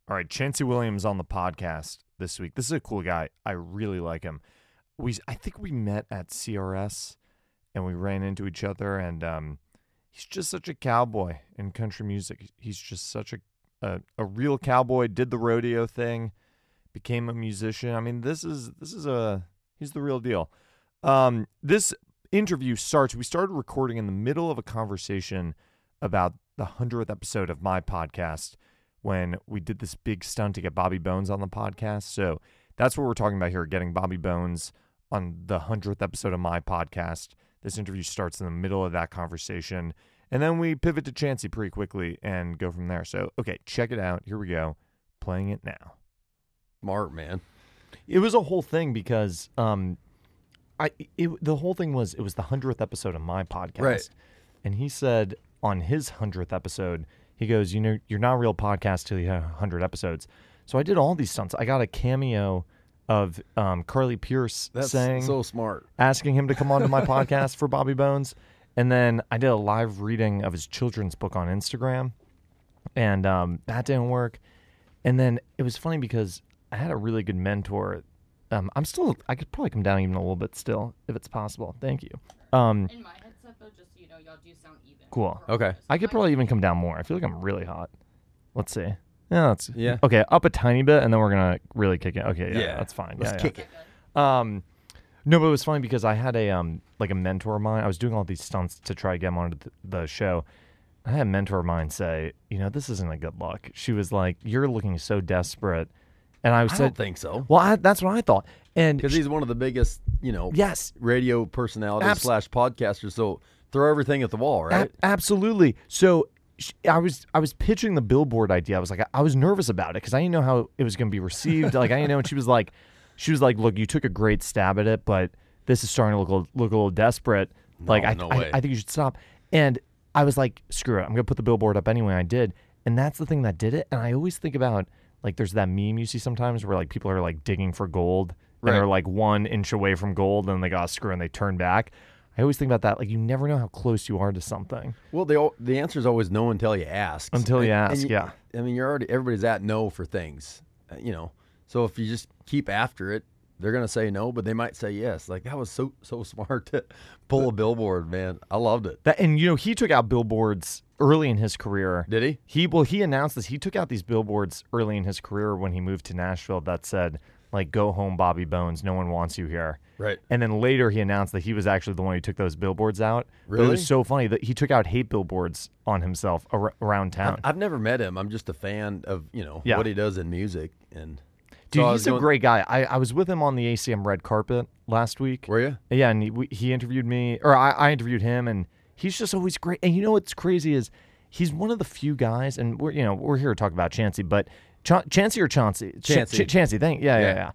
All right, Chancey Williams on the podcast this week. This is a cool guy. I really like him. I think we met at CRS and we ran into each other, and he's just such a cowboy in country music. He's just such a real cowboy, did the rodeo thing, became a musician. I mean, he's the real deal. This interview we started recording in the middle of a conversation about the 100th episode of my podcast, when we did this big stunt to get Bobby Bones on the podcast. So that's what we're talking about here, getting Bobby Bones on the 100th episode of my podcast. This interview starts in the middle of that conversation, and then we pivot to Chancey pretty quickly and go from there. So, okay, check it out. Here we go. Playing it now. Smart, man. It was a whole thing because the whole thing was, it was the 100th episode of my podcast. Right. And he said on his 100th episode, he goes, you know, you're not a real podcast till you have 100 episodes. So I did all these stunts. I got a cameo of Carly Pierce saying, so smart, asking him to come onto my podcast for Bobby Bones. And then I did a live reading of his children's book on Instagram, and that didn't work. And then it was funny because I had a really good mentor. I could probably come down even a little bit still, if it's possible. Thank you. In my headset, though, just so you know, y'all do sound even. Cool. Okay. I could probably even come down more. I feel like I'm really hot. Let's see. Yeah. Okay, up a tiny bit, and then we're gonna really kick it. Okay, yeah, Yeah. that's fine. Let's kick it. No, but it was funny because I had a like a mentor of mine. I was doing all these stunts to try to get him onto the show. I had a mentor of mine say, you know, this isn't a good look. She was like, "You're looking so desperate," and I said, don't think so. Well, that's what I thought, and Because he's one of the biggest, yes, radio personalities / podcasters. So throw everything at the wall, right? Absolutely. So I was pitching the billboard idea. I was like, I was nervous about it because I didn't know how it was going to be received. Like I didn't know. And she was like, look, you took a great stab at it, but this is starting to look a little desperate. No way. I think you should stop. And I was like, screw it. I'm going to put the billboard up anyway. I did. And that's the thing that did it. And I always think about, like, there's that meme you see sometimes where like people are like digging for gold and Right. they're like 1 inch away from gold and they got screw and they turn back. I always think about that. Like, you never know how close you are to something. Well, the answer is always no until you ask. Until you ask, yeah. I mean, everybody's at no for things, So if you just keep after it, they're gonna say no, but they might say yes. Like, that was so smart to pull a billboard, man. I loved it. And he took out billboards early in his career. Did he? He announced this. He took out these billboards early in his career when he moved to Nashville that said, like, "Go home, Bobby Bones. No one wants you here." Right. And then later he announced that he was actually the one who took those billboards out. Really? But it was so funny that he took out hate billboards on himself around town. I've never met him. I'm just a fan of Yeah. what he does in music. And Dude, so he's a great guy. I was with him on the ACM red carpet last week. Were you? Yeah, and he interviewed me, or I interviewed him, and he's just always great. And you know what's crazy is he's one of the few guys, and we're here to talk about Chancey, but Chancey or Chauncey? Chancey. Chancey. Yeah.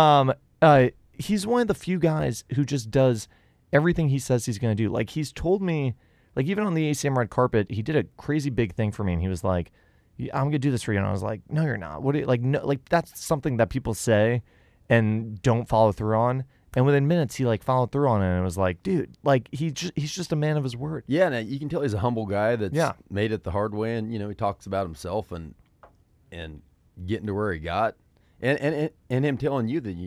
He's one of the few guys who just does everything he says he's going to do. Like, he's told me, like, even on the ACM red carpet, he did a crazy big thing for me, and he was like, "I'm going to do this for you." And I was like, "No, you're not." What? No, like, that's something that people say and don't follow through on. And within minutes, he like followed through on it, and it was like, dude, like he's just a man of his word. Yeah, and you can tell he's a humble guy that's Yeah. made it the hard way, and he talks about himself and getting to where he got, and him telling you that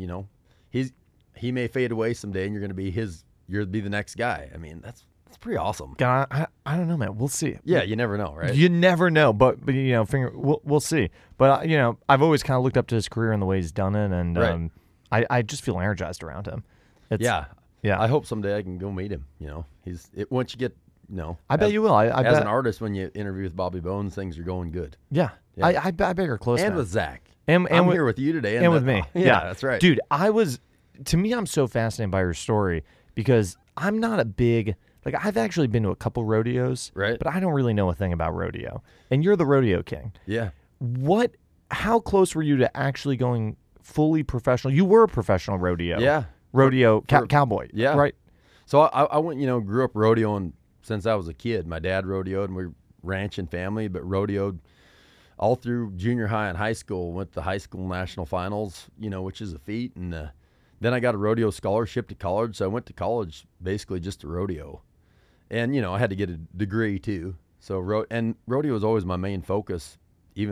he may fade away someday, and you're be the next guy. I mean, that's pretty awesome. God, I don't know, man. We'll see. Yeah, you never know, right? You never know, but we'll see. But I've always kind of looked up to his career and the way he's done it, and Right. I just feel energized around him. Yeah. Yeah. I hope someday I can go meet him. Once you get, I bet you will. I as bet, an artist, when you interview with Bobby Bones, things are going good. Yeah. Yeah. I bet you're close. And man. with Zach. and I'm with, here with you today. and with me. Yeah, that's right. Dude, to me, I'm so fascinated by your story because I'm not a big, like, I've actually been to a couple rodeos, Right. but I don't really know a thing about rodeo. And you're the rodeo king. Yeah. How close were you to actually going fully professional? You were a professional rodeo. Yeah. Rodeo cowboy. Yeah. Right. So I went, grew up rodeoing since I was a kid. My dad rodeoed, and we were ranching family, but rodeoed all through junior high and high school. Went to the high school national finals, which is a feat. And then I got a rodeo scholarship to college, so I went to college basically just to rodeo. And, I had to get a degree too. So rodeo was always my main focus, even up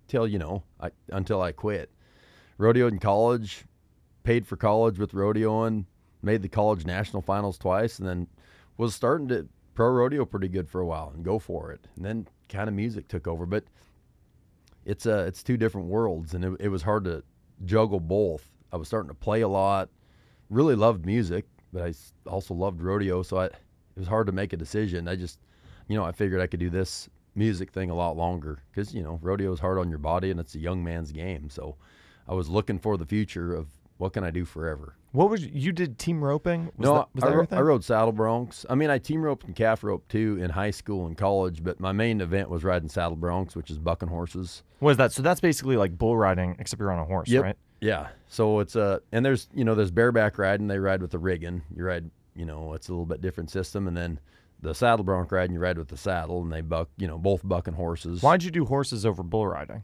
till until I quit. Rodeoed in college, paid for college with rodeoing, made the college national finals twice, and then was starting to pro rodeo pretty good for a while and go for it. And then kind of music took over, but it's two different worlds, and it was hard to juggle both. I was starting to play a lot, really loved music, but I also loved rodeo, so it was hard to make a decision. I just, I figured I could do this music thing a lot longer because, rodeo is hard on your body and it's a young man's game. So I was looking for the future of what can I do forever. You did team roping? I rode saddle broncs. I mean, I team roped and calf roped too in high school and college, but my main event was riding saddle broncs, which is bucking horses. What is that? So that's basically like bull riding, except you're on a horse, Yep. right? Yeah. So it's and there's bareback riding. They ride with the rigging. You ride, it's a little bit different system, and then the saddle bronc riding, you ride with the saddle, and they buck, both bucking horses. Why'd you do horses over bull riding?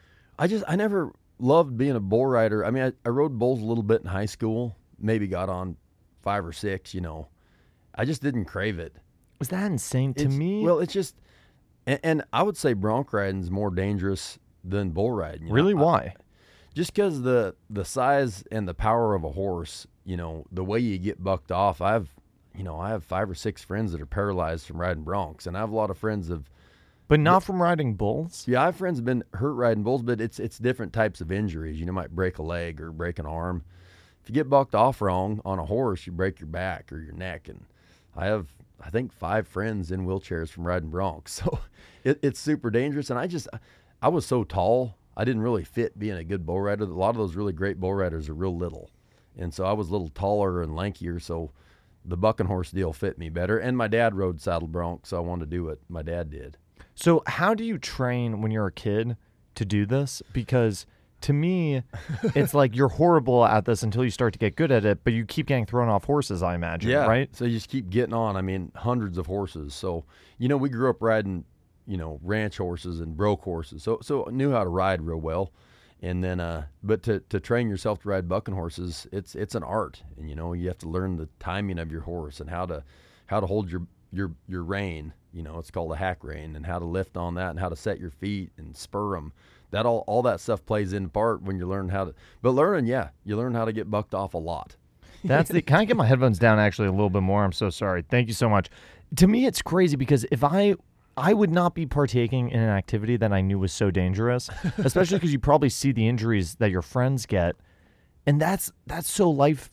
I never loved being a bull rider. I mean, I rode bulls a little bit in high school, maybe got on 5 or 6, I just didn't crave it. Was that insane to me? Well, it's just, and I would say bronc riding is more dangerous than bull riding. Really? Why? Just because the size and the power of a horse, the way you get bucked off. I have 5 or 6 friends that are paralyzed from riding broncs, and I have a lot of friends But not from riding bulls? Yeah, I have friends that have been hurt riding bulls, but it's different types of injuries. You might break a leg or break an arm. If you get bucked off wrong on a horse, you break your back or your neck. And I have, I think, 5 friends in wheelchairs from riding broncs. So it's super dangerous. And I was so tall, I didn't really fit being a good bull rider. A lot of those really great bull riders are real little. And so I was a little taller and lankier, so the bucking horse deal fit me better. And my dad rode saddle broncs, so I wanted to do what my dad did. So how do you train when you're a kid to do this? Because to me, it's like you're horrible at this until you start to get good at it, but you keep getting thrown off horses, I imagine, right? So you just keep getting on. I mean, hundreds of horses. So, we grew up riding, ranch horses and broke horses. So I knew how to ride real well. And then, but to train yourself to ride bucking horses, it's an art. And, you have to learn the timing of your horse and how to hold your rein. It's called a hack rein, and how to lift on that and how to set your feet and spur them. That all that stuff plays in part when you learn how to. But you learn how to get bucked off a lot. Can I get my headphones down actually a little bit more? I'm so sorry. Thank you so much. To me, it's crazy because if I would not be partaking in an activity that I knew was so dangerous, especially because you probably see the injuries that your friends get, and that's so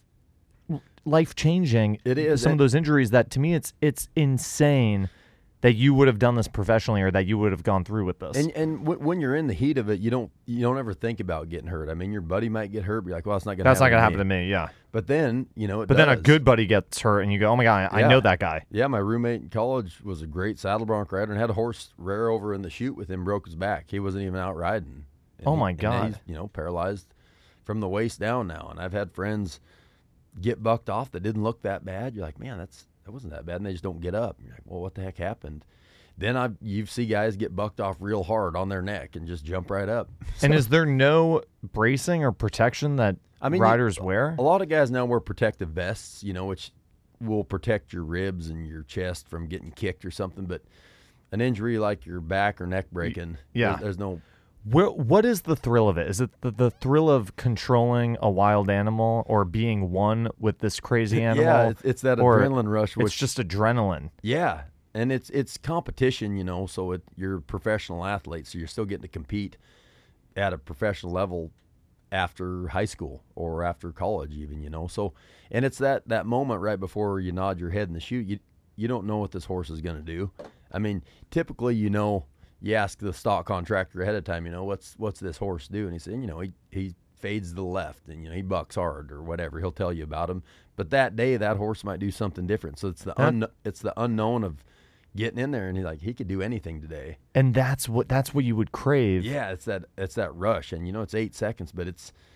life changing. It is. Some of those injuries that to me it's insane that you would have done this professionally or that you would have gone through with this. And when you're in the heat of it, you don't ever think about getting hurt. I mean, your buddy might get hurt, be like, well, it's not going to happen. That's not going to happen to me, yeah. But then, then a good buddy gets hurt and you go, oh my God, I know that guy. Yeah, my roommate in college was a great saddle bronc rider and had a horse rear over in the chute with him, broke his back. He wasn't even out riding. Oh my God. He's, paralyzed from the waist down now. And I've had friends get bucked off that didn't look that bad. You're like, man, that wasn't that bad, and they just don't get up. You're like, well, what the heck happened? Then you see guys get bucked off real hard on their neck and just jump right up. And is there no bracing or protection that riders wear? A lot of guys now wear protective vests, which will protect your ribs and your chest from getting kicked or something. But an injury like your back or neck breaking, there's no. What is the thrill of it? Is it the thrill of controlling a wild animal or being one with this crazy animal? Yeah, it's that adrenaline rush. It's just adrenaline. Yeah, and it's competition, so you're a professional athlete, so you're still getting to compete at a professional level after high school or after college even, So, and it's that moment right before you nod your head in the chute. You don't know what this horse is going to do. I mean, typically, you ask the stock contractor ahead of time, what's this horse do? And he said, he fades to the left and, he bucks hard or whatever. He'll tell you about him. But that day, that horse might do something different. So it's the unknown of getting in there. And he could do anything today. And that's what you would crave. Yeah, it's that rush. And, it's 8 seconds, but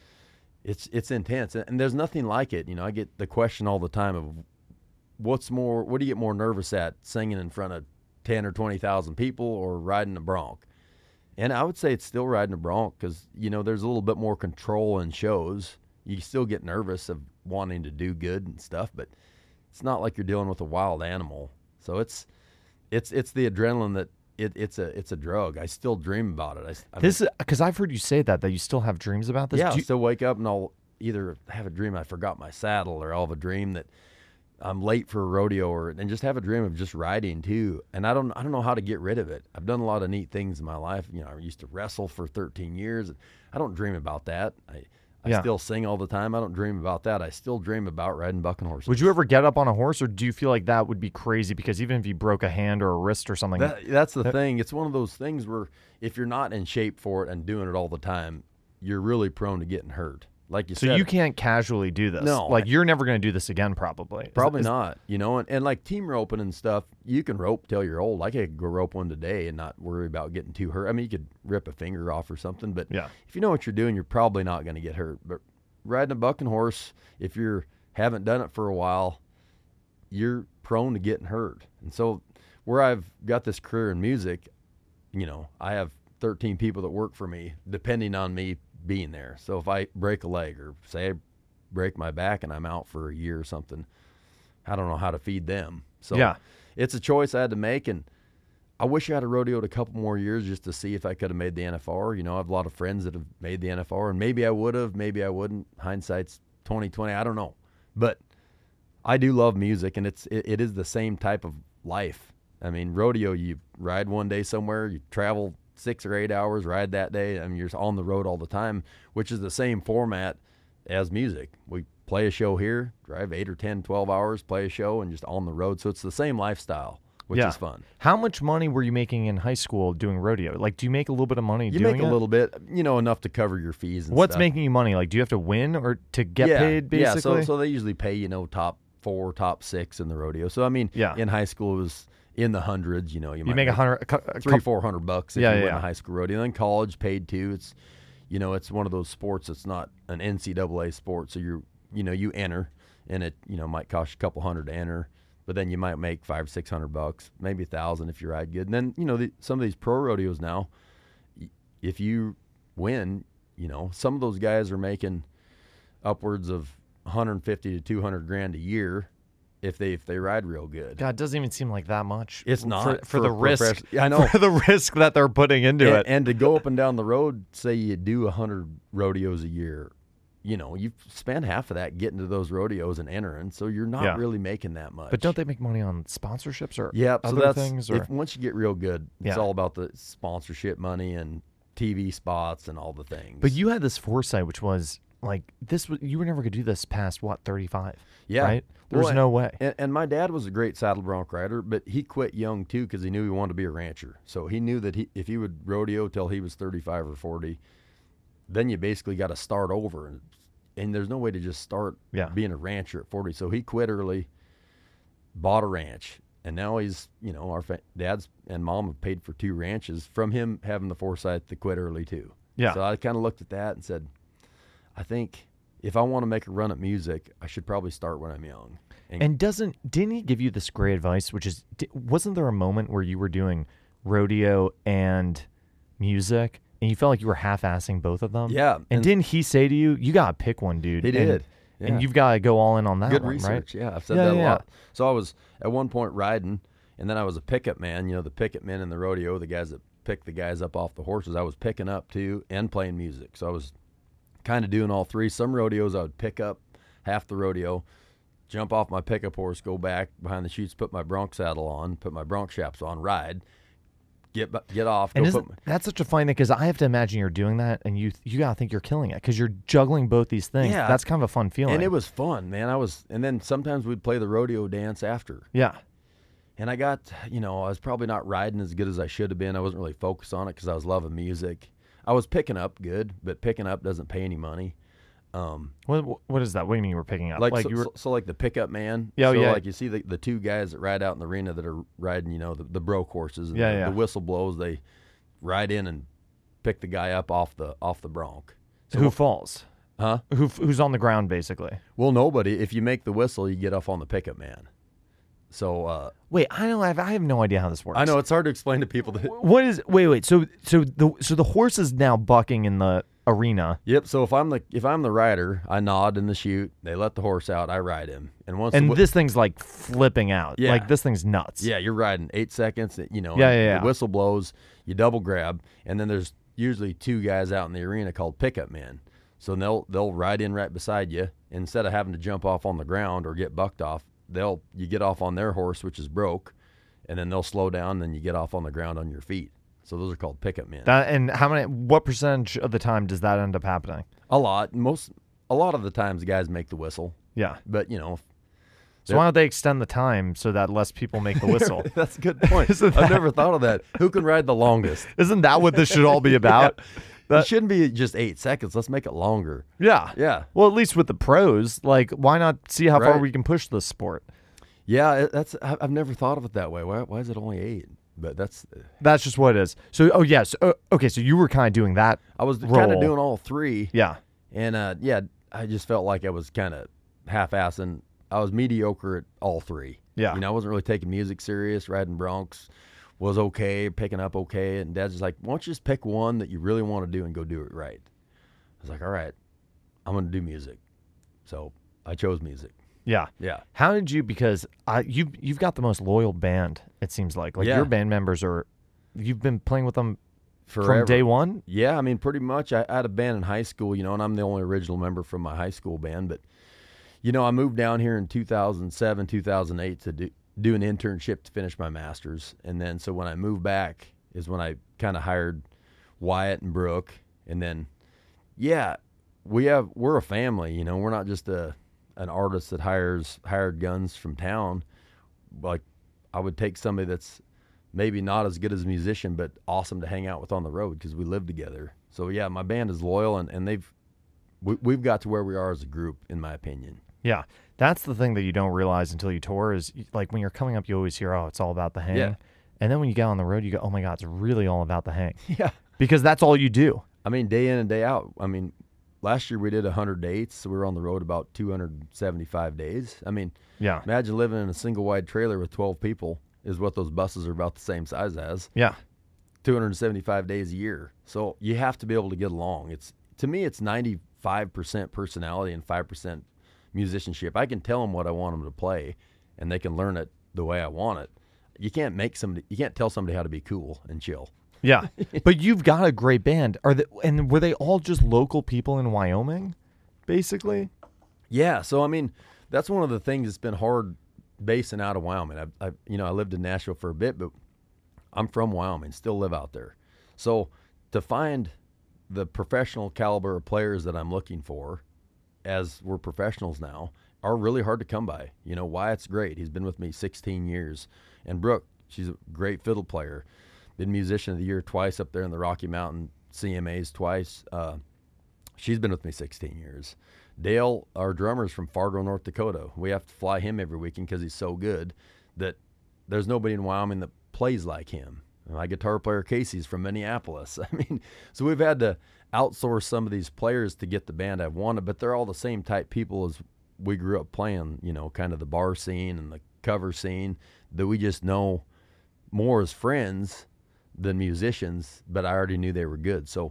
it's intense. And there's nothing like it. I get the question all the time of what do you get more nervous at, singing in front of 10 or 20,000 people or riding a bronc? And I would say it's still riding a bronc because, there's a little bit more control in shows. You still get nervous of wanting to do good and stuff, but it's not like you're dealing with a wild animal. So it's the adrenaline that it's a drug. I still dream about it. This is because I've heard you say that you still have dreams about this. Yeah, Do I you- still wake up and I'll either have a dream I forgot my saddle, or I'll have a dream that I'm late for a rodeo, and just have a dream of just riding too. And I don't know how to get rid of it. I've done a lot of neat things in my life. I used to wrestle for 13 years. I don't dream about that. I Yeah. still sing all the time. I don't dream about that. I still dream about riding bucking horses. would you ever get up on a horse, or do you feel like that would be crazy? Because even if you broke a hand or a wrist or something, That's the thing. It's one of those things where if you're not in shape for it and doing it all the time, you're really prone to getting hurt. Like you so said, you can't casually do this. No. Like you're never going to do this again, probably. probably not. And like team roping and stuff, you can rope till you're old. I could go rope one today and not worry about getting too hurt. I mean, you could rip a finger off or something, but Yeah. if you know what you're doing, you're probably not going to get hurt. But riding a bucking horse, if you haven't done it for a while, you're prone to getting hurt. And so where I've got this career in music, I have 13 people that work for me, depending on me being there. So if I break a leg, or say I break my back and I'm out for a year or something, I don't know how to feed them. So Yeah. it's a choice I had to make. And I wish I had rodeoed a couple more years just to see if I could have made the NFR. I have a lot of friends that have made the NFR, and maybe I would have, maybe I wouldn't. Hindsight's 2020. I don't know. But I do love music, and it is the same type of life. I mean, rodeo, you ride one day somewhere, you travel 6 or 8 hours, ride that day. I mean, you're on the road all the time, which is the same format as music. We play a show here, drive 8 or 10, 12 hours, play a show, and just on the road. So it's the same lifestyle, which is fun. How much money were you making in high school doing rodeo? Like, do you make a little bit of money You doing make a it? little bit, enough to cover your fees and What's stuff. making you money? Like, do you have to win or to get paid, Yeah, basically? so they usually pay, top 4, top 6 in the rodeo. So, I mean, Yeah. in high school, it was in the hundreds. You you might make $300-400 if Yeah, you win yeah. a high school rodeo. And then college paid too. It's it's one of those sports that's not an NCAA sport. So you enter, and it might cost you a couple hundred to enter, but then you might make $500-600, maybe $1,000 if you ride good. And then some of these pro rodeos now, if you win, some of those guys are making upwards of 150 to 200 grand a year if they ride real good. God, it doesn't even seem like that much. It's not for the risk. profession- I know. For the risk that they're putting into it. And to go up and down the road, say you do 100 rodeos a year, you spend half of that getting to those rodeos and entering, so you're not Yeah. really making that much. But don't they make money on sponsorships or Yeah, so other that's things? Or once you get real good, it's Yeah. all about the sponsorship money and TV spots and all the things. But you had this foresight, which was like this. You were never going to do this past what 35? Yeah. right. There's Well, no way. And my dad was a great saddle bronc rider, but he quit young too because he knew he wanted to be a rancher. So he knew that if he would rodeo till he was 35 or 40, then you basically got to start over. And there's no way to just start Yeah. being a rancher at 40. So he quit early, bought a ranch, and now he's, our dads and mom have paid for 2 ranches from him having the foresight to quit early too. Yeah. So I kind of looked at that and said, I think if I want to make a run at music, I should probably start when I'm young. And didn't he give you this great advice, which is, wasn't there a moment where you were doing rodeo and music and you felt like you were half-assing both of them? Yeah. And didn't he say to you, you got to pick one, dude? He and, did. Yeah. And you've got to go all in on that Good one, research. right? Yeah, I've said Yeah, that a yeah. lot. So I was at one point riding, and then I was a pickup man. The pickup men in the rodeo, the guys that pick the guys up off the horses. I was picking up too and playing music. So I was kind of doing all three. Some rodeos I would pick up half the rodeo, jump off my pickup horse, go back behind the chutes, put my bronc saddle on, put my bronc chaps on, ride, get off. And go isn't that's such a fine thing, because I have to imagine you're doing that and you gotta think you're killing it because you're juggling both these things. Yeah. That's kind of a fun feeling. and it was fun, man. And then sometimes we'd play the rodeo dance after. yeah. And I got, I was probably not riding as good as I should have been. I wasn't really focused on it because I was loving music. I was picking up good, but picking up doesn't pay any money. What is that? What do you mean you were picking up? Like, you were so like the pickup man. Yeah, so yeah. like you see the 2 guys that ride out in the arena that are riding, the broke horses. And Yeah, yeah. The whistle blows. They ride in and pick the guy up off the bronc. So who falls? Huh? Who's on the ground basically? Well, nobody. If you make the whistle, you get off on the pickup man. So Wait, I have no idea how this works. I know it's hard to explain to people that. What is wait? So the horse is now bucking in the arena. Yep. So if I'm the rider, I nod in the chute. They let the horse out. I ride him. And once And this thing's like flipping out. Yeah. Like this thing's nuts. yeah, you're riding 8 seconds. You know. Yeah, and yeah, yeah. The whistle blows. You double grab, and then there's usually 2 guys out in the arena called pickup men. So they'll ride in right beside you. Instead of having to jump off on the ground or get bucked off, you get off on their horse, which is broke, and then they'll slow down. And then you get off on the ground on your feet. So those are called pickup men. And what percentage of the time does that end up happening? A lot. A lot of the times the guys make the whistle, Yeah. but you know. So why don't they extend the time so that less people make the whistle? That's a good point. Isn't I've that- never thought of that. Who can ride the longest? Isn't that what this should all be about? It shouldn't be just 8 seconds. Let's make it longer. Yeah. Yeah. Well, at least with the pros, like, why not see how far Right. we can push this sport? Yeah, I've never thought of it that way. Why is it only 8? But that's That's just what it is. So, oh, yes. Okay, so you were kind of doing that. I was kind Roll. of doing all 3. Yeah. And I just felt like I was kind of half-assing. I was mediocre at all 3. Yeah. You know, I wasn't really taking music serious. Riding broncs was okay, picking up okay. And Dad's just like, why don't you just pick one that you really want to do and go do it right? I was like, all right, I'm going to do music. So I chose music. Yeah. Yeah. How did you, because you've got the most loyal band, it seems like. Like, Yeah. your band members you've been playing with them Forever. from day one? Yeah, I mean, pretty much. I had a band in high school, you know, and I'm the only original member from my high school band. But, you know, I moved down here in 2007, 2008 to do an internship to finish my master's. And then so when I moved back is when I kind of hired Wyatt and Brooke. And then, yeah, we're a family, you know. We're not just an artist that hired guns from town. Like, I would take somebody that's maybe not as good as a musician, but awesome to hang out with on the road because we live together. So yeah, my band is loyal, and we've got to where we are as a group, in my opinion. Yeah. That's the thing that you don't realize until you tour is, like, when you're coming up, you always hear, oh, it's all about the hang. Yeah. And then when you get on the road, you go, oh, my God, it's really all about the hang. Yeah. Because that's all you do. I mean, day in and day out. I mean, last year we did 100 dates, so we were on the road about 275 days. I mean, Yeah. imagine living in a single wide trailer with 12 people is what those buses are about the same size as. Yeah. 275 days a year. So you have to be able to get along. To me, it's 95% personality and 5% musicianship. I can tell them what I want them to play, and they can learn it the way I want it. You can't tell somebody how to be cool and chill. Yeah. But you've got a great band. And were they all just local people in Wyoming, basically? Yeah. So, I mean, that's one of the things that's been hard basing out of Wyoming. I lived in Nashville for a bit, but I'm from Wyoming, still live out there. So to find the professional caliber of players that I'm looking for, as we're professionals now, are really hard to come by. You know, Wyatt's great. He's been with me 16 years. And Brooke, she's a great fiddle player. Been Musician of the Year twice up there in the Rocky Mountain CMAs twice. She's been with me 16 years. Dale, our drummer, is from Fargo, North Dakota. We have to fly him every weekend because he's so good that there's nobody in Wyoming that plays like him. My guitar player, Casey's from Minneapolis. I mean, so we've had to outsource some of these players to get the band I've wanted, but they're all the same type people as we grew up playing, you know, kind of the bar scene and the cover scene that we just know more as friends than musicians, but I already knew they were good. So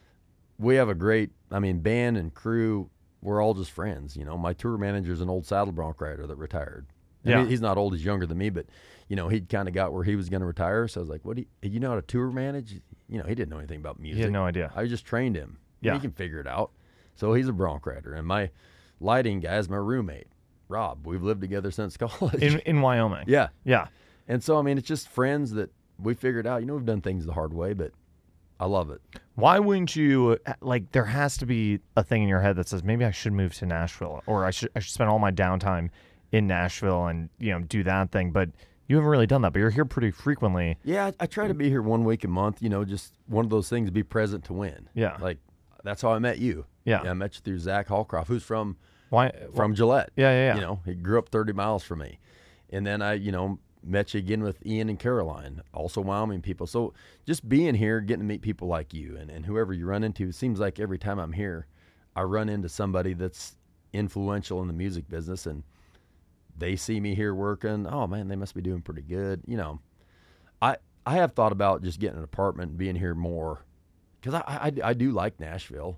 we have a great, band and crew. We're all just friends. You know, my tour manager's an old saddle bronc rider that retired. Yeah. He's not old, he's younger than me, but, you know, he'd kind of got where he was going to retire. So I was like, you know how to tour manage? You know, he didn't know anything about music. He had no idea. I just trained him. Yeah. He can figure it out. So he's a bronc rider. And my lighting guy is my roommate, Rob. We've lived together since college. In Wyoming. Yeah. Yeah. And so, it's just friends that we figured out. You know, we've done things the hard way, but I love it. Why wouldn't you, like, there has to be a thing in your head that says, maybe I should move to Nashville, or I should spend all my downtime in Nashville and, you know, do that thing. But you haven't really done that, but you're here pretty frequently. Yeah, I try to be here 1 week a month, you know, just one of those things, be present to win. Yeah. Like, that's how I met you. Yeah. I met you through Zach Hallcroft, who's from From Gillette. Yeah. You know, he grew up 30 miles from me. And then I, met you again with Ian and Caroline, also Wyoming people. So just being here, getting to meet people like you and whoever you run into, it seems like every time I'm here, I run into somebody that's influential in the music business, and they see me here working. Oh, man, they must be doing pretty good. You know, I have thought about just getting an apartment and being here more because I do like Nashville.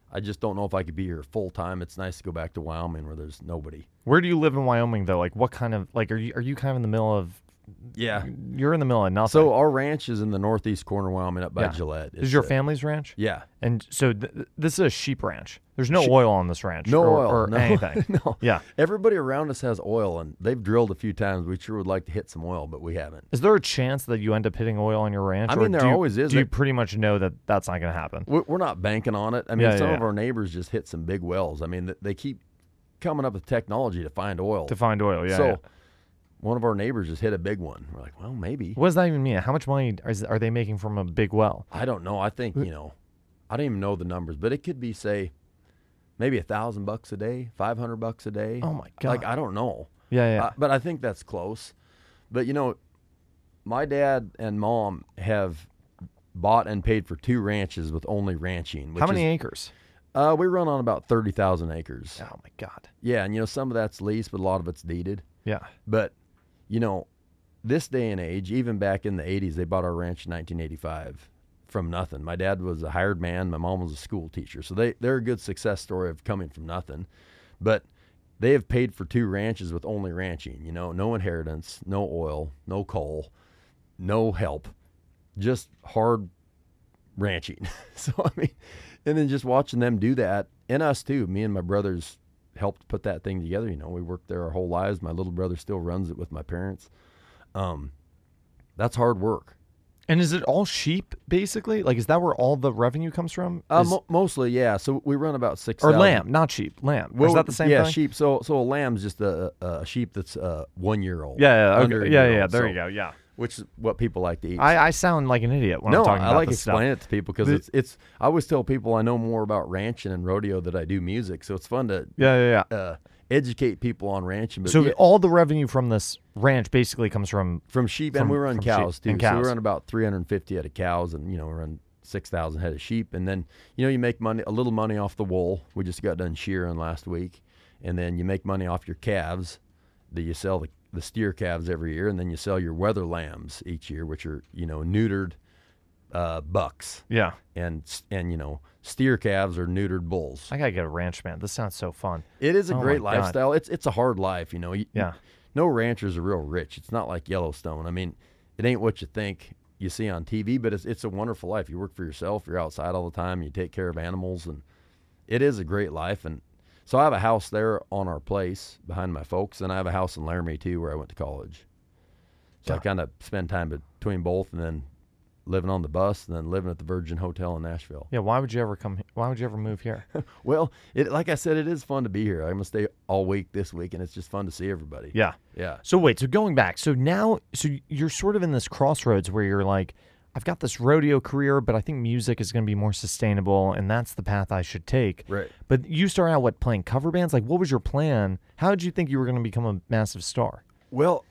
I just don't know if I could be here full time. It's nice to go back to Wyoming where there's nobody. Where do you live in Wyoming though? Like what kind of are you kind of in the middle of? Yeah. You're in the middle of nothing. So our ranch is in the northeast corner of Wyoming up by Yeah. Gillette. This is your family's ranch? Yeah. And so this is a sheep ranch. There's no oil on this ranch. No oil. or No. anything. No. Yeah. Everybody around us has oil, and they've drilled a few times. We sure would like to hit some oil, but we haven't. Is there a chance that you end up hitting oil on your ranch? I or mean, there do you- always is. Do you pretty much know that that's not going to happen? We're not banking on it. I mean, Yeah, some yeah, of yeah. our neighbors just hit some big wells. I mean, they keep coming up with technology to find oil. To find oil, yeah. so yeah. one of our neighbors just hit a big one. We're like, well, maybe. What does that even mean? How much money are they making from a big well? I don't know. I think, I don't even know the numbers, but it could be, say, maybe $1,000 a day, $500 a day. Oh, my God. Like, I don't know. Yeah, yeah. But I think that's close. But, my dad and mom have bought and paid for 2 ranches with only ranching. How many acres? We run on about 30,000 acres. Oh, my God. Yeah, and, some of that's leased, but a lot of it's deeded. Yeah. But, this day and age, even back in the 80s, they bought our ranch in 1985 from nothing. My dad was a hired man. My mom was a school teacher. So they're a good success story of coming from nothing. But they have paid for 2 ranches with only ranching, no inheritance, no oil, no coal, no help, just hard ranching. So, I mean, and then just watching them do that, and us too, me and my brothers helped put that thing together. We worked there our whole lives. My little brother still runs it with my parents. That's hard work. And is it all sheep, basically? Like, is that where all the revenue comes from? Mostly, yeah. So we run about 6,000. Or lamb, not sheep, lamb. Or is that the same yeah, thing? sheep. So a lamb's just a sheep that's 1 year old. Yeah, yeah, under okay. a Yeah, year yeah, old. there So- you go, yeah. Which is what people like to eat. I sound like an idiot when I'm No, talking about I like this stuff. explaining it to people because it's. I always tell people I know more about ranching and rodeo than I do music, so it's fun to Yeah, yeah, yeah. educate people on ranching. But So yeah, all the revenue from this ranch basically comes from from sheep, from- and we run from cows sheep too. and So we cows. run about 350 head of cows, and we run 6,000 head of sheep. And then you make a little money off the wool. We just got done shearing last week, and then you make money off your calves. That you sell the steer calves every year, and then you sell your weather lambs each year, which are neutered bucks, yeah. and steer calves are neutered bulls. I gotta get a ranch, man. This sounds so fun. It is a Oh great my God. lifestyle. It's a hard life, Yeah. No ranchers are real rich. It's not like Yellowstone. I mean, it ain't what you think you see on TV, but it's a wonderful life. You work for yourself. You're outside all the time. You take care of animals, and it is a great life. And so I have a house there on our place behind my folks, and I have a house in Laramie too, where I went to college. So I Yeah. kind of spend time between both, and then living on the bus, and then living at the Virgin Hotel in Nashville. Yeah, why would you ever move here? Well, like I said, it is fun to be here. I'm gonna stay all week this week, and it's just fun to see everybody. Yeah. Yeah. So wait, so going back, so you're sort of in this crossroads where you're like, I've got this rodeo career, but I think music is going to be more sustainable, and that's the path I should take. Right. But you started out, playing cover bands? Like, what was your plan? How did you think you were going to become a massive star? Well,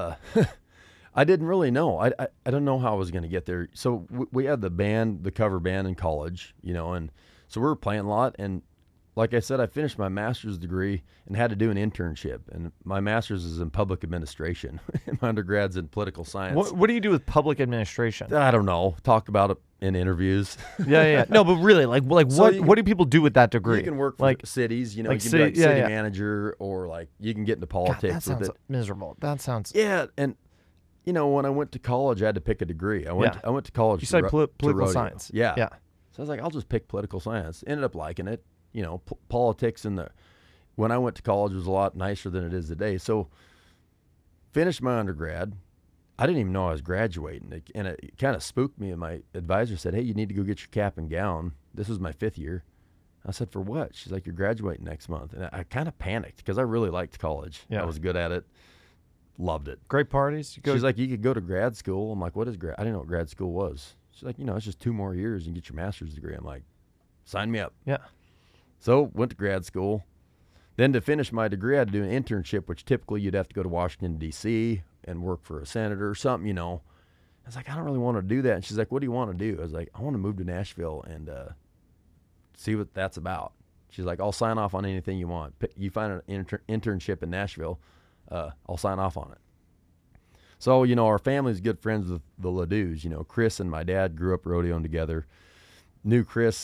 I didn't really know. I don't know how I was going to get there. So we had the cover band in college, and so we were playing a lot. And like I said, I finished my master's degree and had to do an internship. And my master's is in public administration. My undergrad's in political science. What do you do with public administration? I don't know. Talk about it in interviews. Yeah. No, but really, like So what do people do with that degree? You can work for like cities. You like can city- be like yeah, city yeah. manager, or like you can get into God, politics that sounds with it. miserable. That sounds. Yeah, and when I went to college, I had to pick a degree. I went to college. You to said to political rodeo. science. Yeah. Yeah. So I was like, I'll just pick political science. Ended up liking it. Politics when I went to college was a lot nicer than it is today. So finished my undergrad. I didn't even know I was graduating, and it kind of spooked me. And my advisor said, "Hey, you need to go get your cap and gown." This was my 5th year. I said, "For what?" She's like, "You're graduating next month." And I kind of panicked because I really liked college. Yeah. I was good at it. Loved it. Great parties. You go. She's like, "You could go to grad school." I'm like, "What is grad?" I didn't know what grad school was. She's like, "It's just 2 more years and get your master's degree." I'm like, "Sign me up." Yeah. So went to grad school. Then to finish my degree, I had to do an internship, which typically you'd have to go to Washington, D.C. and work for a senator or something, I was like, I don't really want to do that. And she's like, what do you want to do? I was like, I want to move to Nashville and see what that's about. She's like, I'll sign off on anything you want. You find an internship in Nashville, I'll sign off on it. So, our family's good friends with the Ledoux. Chris and my dad grew up rodeoing together. Knew Chris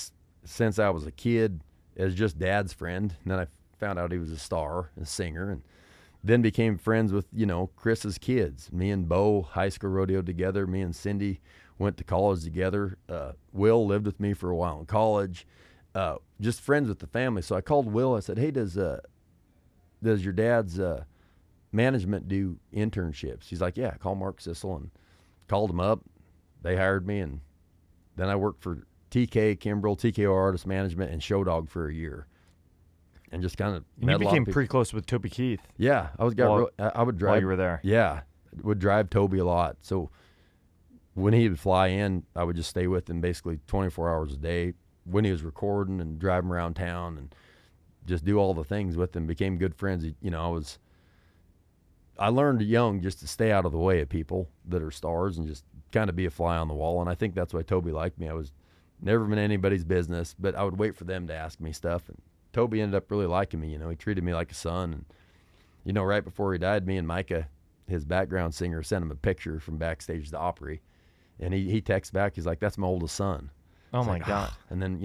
since I was a kid as just Dad's friend. And then I found out he was a star, a singer, and then became friends with, Chris's kids. Me and Bo high school rodeoed together. Me and Cindy went to college together. Will lived with me for a while in college. Just friends with the family. So I called Will. I said, hey, does your dad's management do internships? He's like, yeah, call Mark Sissel. And called him up. They hired me, and then I worked for TK Kimbrell, TKO Artist Management, and Show Dog for a year. And just kind of You became pretty close with Toby Keith. Yeah, I would drive while you were there. Yeah, would drive Toby a lot. So when he would fly in, I would just stay with him basically 24 hours a day. When he was recording and driving around town and just do all the things with him, became good friends. I learned young just to stay out of the way of people that are stars and just kind of be a fly on the wall. And I think that's why Toby liked me. I was never been anybody's business, but I would wait for them to ask me stuff. And Toby ended up really liking me. He treated me like a son. And, right before he died, me and Micah, his background singer, sent him a picture from backstage at the Opry. And he texts back, he's like, that's my oldest son. Oh, my God. And then,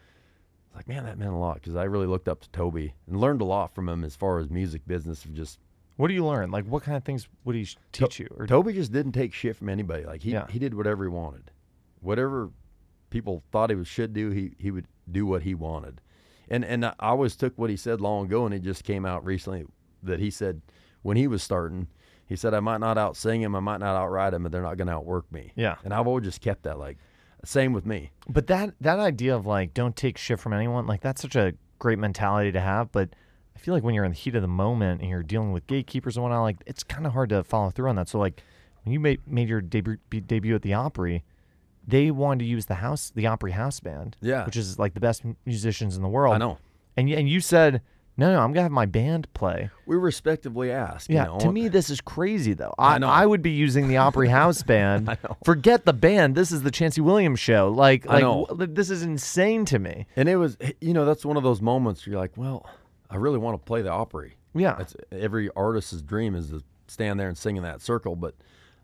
like, man, that meant a lot because I really looked up to Toby and learned a lot from him as far as music business of just. What do you learn? Like, what kind of things would he teach you? Or Toby just didn't take shit from anybody. Like, he did whatever he wanted. Whatever people thought he should do, he would do what he wanted. And I always took what he said long ago, and it just came out recently that he said when he was starting, he said, I might not out-sing him, I might not outride him, but they're not going to outwork me. Yeah. And I've always just kept that, like, same with me. But that idea of, like, don't take shit from anyone, like, that's such a great mentality to have, but I feel like when you're in the heat of the moment and you're dealing with gatekeepers and whatnot, like, it's kind of hard to follow through on that. So, like, when you made your debut at the Opry, they wanted to use the Opry House Band, which is like the best musicians in the world. I know. And you said, no, I'm gonna have my band play. We respectively asked. Yeah. To me, this is crazy, though. I know. I would be using the Opry House Band. I know. Forget the band. This is the Chancey Williams show. Like I know. This is insane to me. And it was, that's one of those moments where you're like, well, I really want to play the Opry. Yeah. That's every artist's dream is to stand there and sing in that circle. But,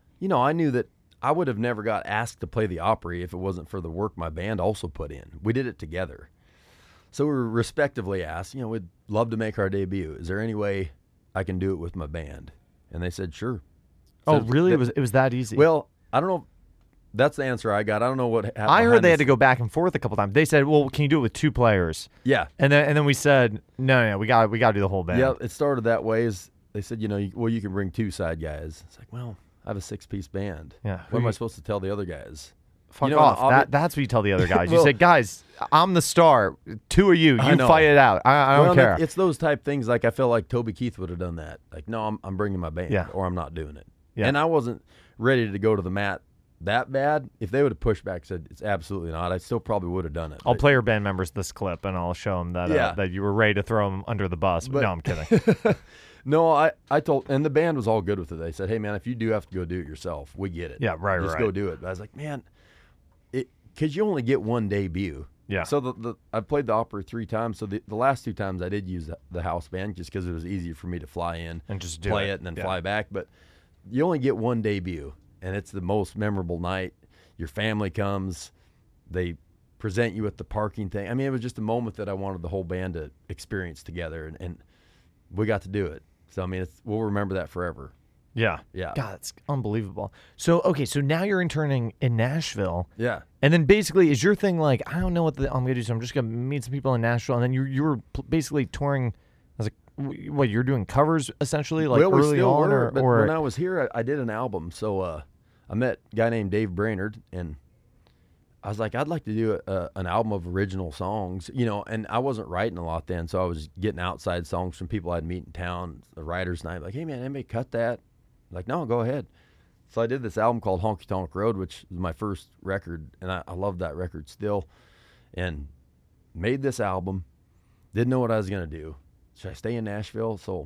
I knew that I would have never got asked to play the Opry if it wasn't for the work my band also put in. We did it together. So we were respectively asked, we'd love to make our debut. Is there any way I can do it with my band? And they said, sure. So really? It was that easy? Well, I don't know. That's the answer I got. I don't know what happened. I heard they had to go back and forth a couple times. They said, well, can you do it with two players? Yeah. And then we said, no, we got to do the whole band. Yeah, it started that way. They said, you can bring two side guys. It's like, well, I have a 6-piece band. Yeah. What am I supposed to tell the other guys? Fuck off. That's what you tell the other guys. You say, guys, I'm the star. Two of you fight it out. I don't care. It's those type things. Like I felt like Toby Keith would have done that. Like, no, I'm bringing my band, or I'm not doing it. Yeah. And I wasn't ready to go to the mat that bad. If they would have pushed back and said it's absolutely not, I still probably would have done it. I'll play your band members this clip, and I'll show them that you were ready to throw them under the bus. But no, I'm kidding. No, I told, and the band was all good with it. They said, hey, man, if you do have to go do it yourself, we get it. Yeah, right, Just go do it. But I was like, man, because you only get one debut. Yeah. So I played the Opry 3 times. So the last 2 times I did use the house band just because it was easier for me to fly in and just play it and then fly back. But you only get one debut, and it's the most memorable night. Your family comes. They present you with the parking thing. I mean, it was just a moment that I wanted the whole band to experience together, and we got to do it. So, I mean, we'll remember that forever. Yeah. Yeah. God, it's unbelievable. So, okay, so now you're interning in Nashville. Yeah. And then basically, is your thing like, I don't know what I'm going to do, so I'm just going to meet some people in Nashville, and then you were basically touring, I was like, what, you're doing covers essentially, like well, early on? But when I was here, I did an album. So I met a guy named Dave Brainerd, and I was like, I'd like to do an album of original songs, and I wasn't writing a lot then, so I was getting outside songs from people I'd meet in town, the writer's night, like, hey, man, anybody cut that? Like, no, go ahead. So I did this album called Honky Tonk Road, which was my first record, and I love that record still, and made this album, didn't know what I was going to do. Should I stay in Nashville? So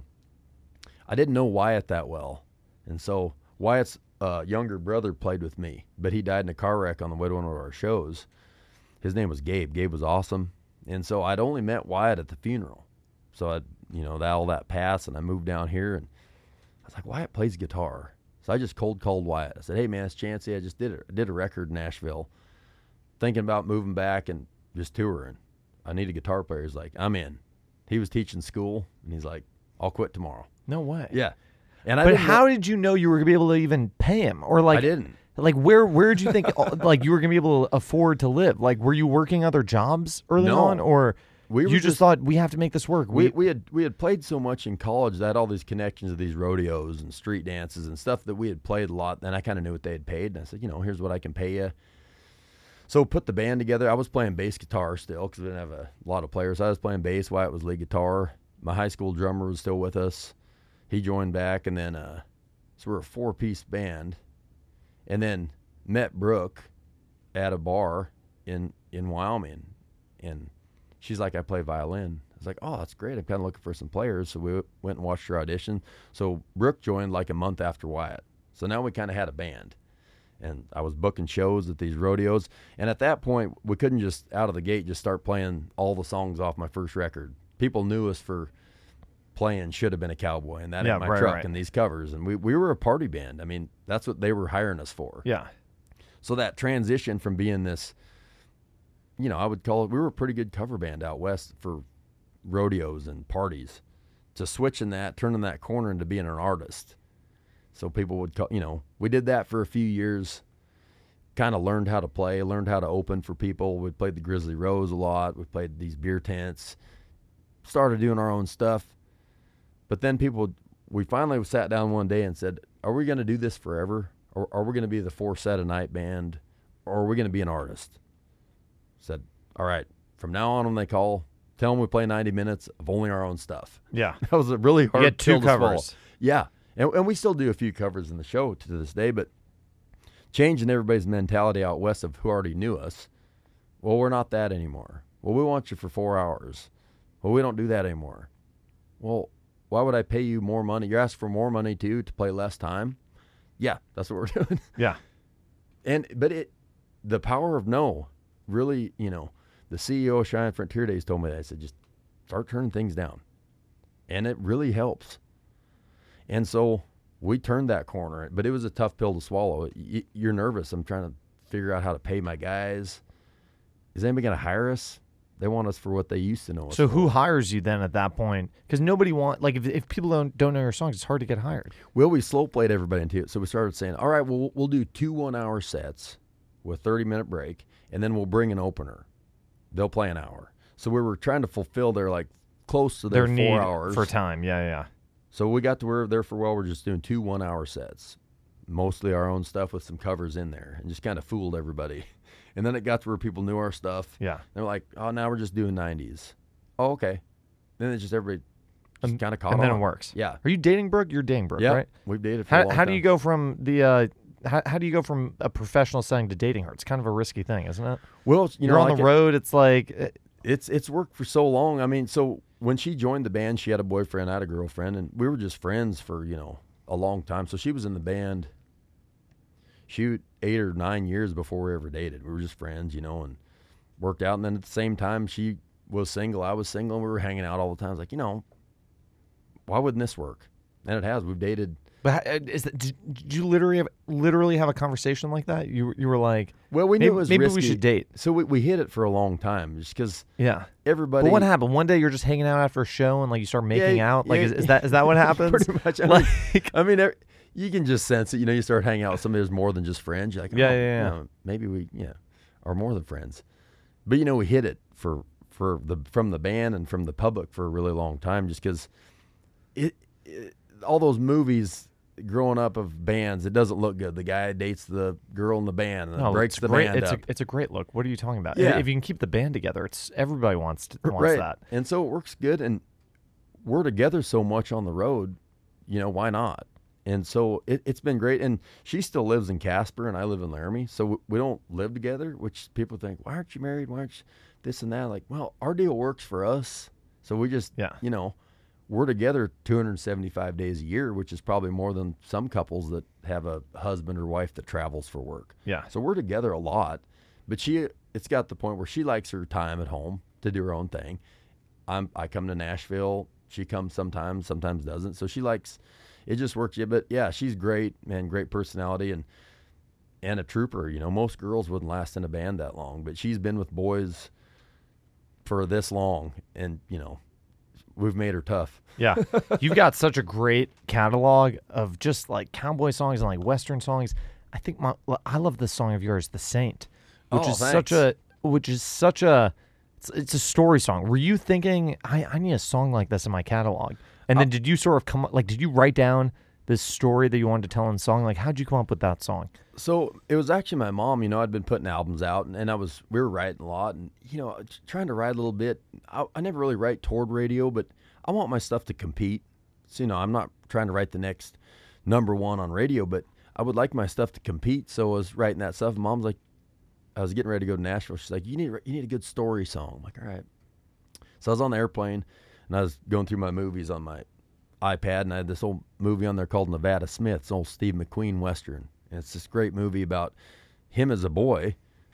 I didn't know Wyatt that well, and so Wyatt's younger brother played with me, but he died in a car wreck on the way to one of our shows. His name was Gabe. Gabe was awesome. And so I'd only met Wyatt at the funeral. So all that passed, and I moved down here, and I was like, Wyatt plays guitar. So I just cold called Wyatt. I said, hey, man, it's Chancey. I just did a record in Nashville, thinking about moving back and just touring. I need a guitar player. He's like, I'm in. He was teaching school, and he's like, I'll quit tomorrow. No way. Yeah. And But how did you know you were going to be able to even pay him? Or like, I didn't. Like, where did you think like you were going to be able to afford to live? Like, were you working other jobs early on, or you just thought we have to make this work? We had played so much in college that I had all these connections to these rodeos and street dances and stuff that we had played a lot. And I kind of knew what they had paid. And I said, here's what I can pay you. So put the band together. I was playing bass guitar still because we didn't have a lot of players. I was playing bass. Wyatt was lead guitar. My high school drummer was still with us. He joined back, and then so we're a 4-piece band. And then met Brooke at a bar in Wyoming, and she's like, I play violin. I was like, oh, that's great. I'm kind of looking for some players. So we went and watched her audition. So Brooke joined like a month after Wyatt. So now we kind of had a band. And I was booking shows at these rodeos. And at that point, we couldn't just out of the gate just start playing all the songs off my first record. People knew us for playing Should Have Been a Cowboy and That Ain't My Truck and these covers. And we were a party band. I mean, that's what they were hiring us for. Yeah. So that transition from being this, I would call it, we were a pretty good cover band out west for rodeos and parties, to switching that, turning that corner into being an artist. So people would call, we did that for a few years, kind of learned how to play, learned how to open for people. We played the Grizzly Rose a lot. We played these beer tents, started doing our own stuff. But then we finally sat down one day and said, are we going to do this forever? Or are we going to be the 4-set-a-night band? Or are we going to be an artist? Said, all right, from now on when they call, tell them we play 90 minutes of only our own stuff. Yeah. That was a really hard pill to swallow. 2 covers. Yeah. And we still do a few covers in the show to this day, but changing everybody's mentality out west of who already knew us. Well, we're not that anymore. Well, we want you for 4 hours. Well, we don't do that anymore. Well, why would I pay you more money? You're asking for more money, too, to play less time? Yeah, that's what we're doing. Yeah. But the power of no, really, the CEO of Cheyenne Frontier Days told me that. I said, just start turning things down. And it really helps. And so we turned that corner, but it was a tough pill to swallow. You're nervous. I'm trying to figure out how to pay my guys. Is anybody going to hire us? They want us for what they used to know us So for. who hires you then at that point? Because nobody if people don't know your songs, it's hard to get hired. Well, we slow played everybody into it. So we started saying, all right, well, we'll do 2 1-hour sets with 30-minute break, and then we'll bring an opener. They'll play an hour. So we were trying to fulfill their close to their 4 need hours for time. Yeah. So we got to where there for a while we're just doing 2 1-hour sets, mostly our own stuff with some covers in there, and just kind of fooled everybody. And then it got to where people knew our stuff. Yeah. They're like, oh, now we're just doing 90s. Oh, okay. Then it's just everybody just kind of caught on. And then it works. Yeah. Are you dating Brooke? You're dating Brooke, Yeah. right? We've dated for a long time. How do you go from the how do you go from a professional setting to dating her? It's kind of a risky thing, isn't it? Well, You're on the road. It's like it's worked for so long. I mean, so when she joined the band, she had a boyfriend, I had a girlfriend, and we were just friends for, a long time. So she was in the band 8 or 9 years before we ever dated. We were just friends, and worked out. And then at the same time, she was single, I was single, and we were hanging out all the time. I was like, why wouldn't this work? And it has. We've dated. But did you literally have a conversation like that? You were like, well, we knew maybe, it was maybe risky. we should date. So we hid it for a long time just because everybody. But what happened? One day you're just hanging out after a show and you start making out. Is that what happens? Pretty much. I mean, you can just sense it. You start hanging out with somebody who's more than just friends. You're like, maybe we are more than friends. But we hid it from the band and from the public for a really long time, just because all those movies growing up of bands, it doesn't look good. The guy dates the girl in the band and breaks the band up. It's a great look. What are you talking about? Yeah. If you can keep the band together, everybody wants right. that. And so it works good, and we're together so much on the road, why not? And so it's been great. And she still lives in Casper, and I live in Laramie, so we don't live together, which people think, why aren't you married? Why aren't you this and that? Like, well, our deal works for us. So we just, we're together 275 days a year, which is probably more than some couples that have a husband or wife that travels for work. Yeah. So we're together a lot, but it's got the point where she likes her time at home to do her own thing. I come to Nashville. She comes sometimes doesn't. So she likes, it just works. Yeah, but yeah, she's great, man, great personality and a trooper. Most girls wouldn't last in a band that long, but she's been with boys for this long, and we've made her tough. Yeah. You've got such a great catalog of just like cowboy songs and like Western songs. I think I love this song of yours, The Saint, which Oh, is thanks. such a it's a story song. Were you thinking I need a song like this in my catalog? And then did you sort of did you write down this story that you wanted to tell in the song? Like, how'd you come up with that song? So it was actually my mom. I'd been putting albums out, and we were writing a lot, and trying to write a little bit. I never really write toward radio, but I want my stuff to compete. So I'm not trying to write the next number one on radio, but I would like my stuff to compete. So I was writing that stuff. And Mom's like, I was getting ready to go to Nashville. She's like, you need a good story song. I'm like, all right. So I was on the airplane, and I was going through my movies on my iPad, and I had this old movie on there called Nevada Smith. It's an old Steve McQueen Western. And it's this great movie about him as a boy,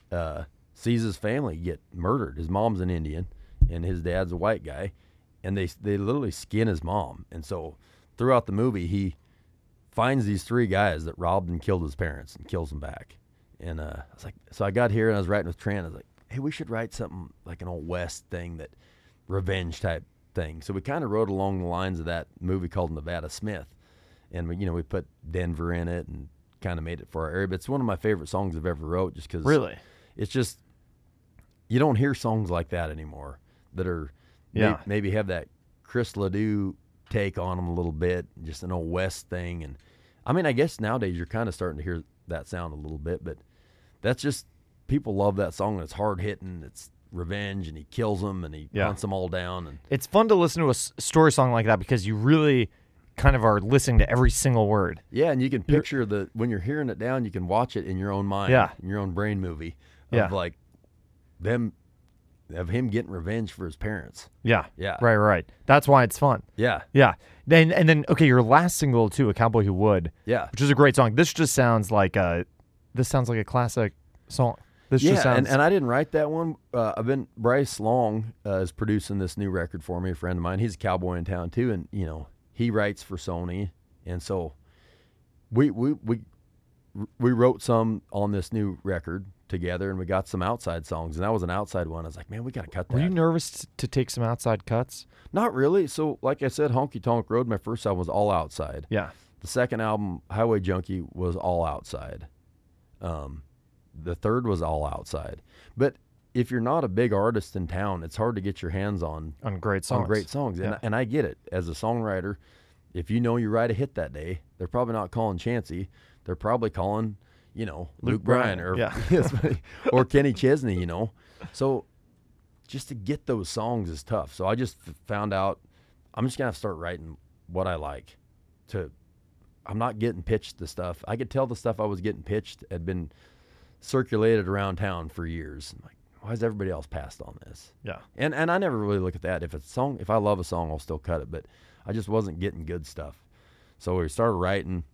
sees his family get murdered. His mom's an Indian, and his dad's a white guy, and they literally skin his mom. And so throughout the movie, he finds these three guys that robbed and killed his parents and kills them back. And I was like, so I got here and I was writing with Trent. I was like, hey, we should write something like an old West thing, that revenge type thing. So we kind of wrote along the lines of that movie called Nevada Smith, and we put Denver in it and kind of made it for our area. But it's one of my favorite songs I've ever wrote, just because Really? it's just, you don't hear songs like that anymore that are maybe have that Chris Ledoux take on them a little bit, just an old West thing. And I mean, I guess nowadays you're kind of starting to hear that sound a little bit, but that's just, people love that song, and it's hard hitting. It's revenge, and he kills them, and he hunts them all down. And it's fun to listen to a story song like that because you really kind of are listening to every single word. Yeah, and you can picture when you're hearing it down, you can watch it in your own mind, in your own brain movie of like him getting revenge for his parents. Yeah. Yeah. Right. That's why it's fun. Yeah. Yeah. Then okay, your last single too, A Cowboy Who Would. Yeah. Which is a great song. This just sounds like a classic song. This just sounds and I didn't write that one. Bryce Long is producing this new record for me, a friend of mine. He's a cowboy in town too, and he writes for Sony, and so we wrote some on this new record together, and we got some outside songs, and that was an outside one. I was like, man, we got to cut that. Were you nervous to take some outside cuts? Not really. So like I said, Honky Tonk Road, my first album was all outside. Yeah. The second album, Highway Junkie, was all outside. The third was all outside. But if you're not a big artist in town, it's hard to get your hands on great songs. Yeah. And I get it. As a songwriter, if you write a hit that day, they're probably not calling Chancey. They're probably calling, Luke Bryan or or Kenny Chesney, So just to get those songs is tough. So I just found out I'm just going to have to start writing what I like. I'm not getting pitched the stuff. I could tell the stuff I was getting pitched had been circulated around town for years. I'm like, why has everybody else passed on this? Yeah. And I never really look at that. If I love a song, I'll still cut it, but I just wasn't getting good stuff. So we started writing.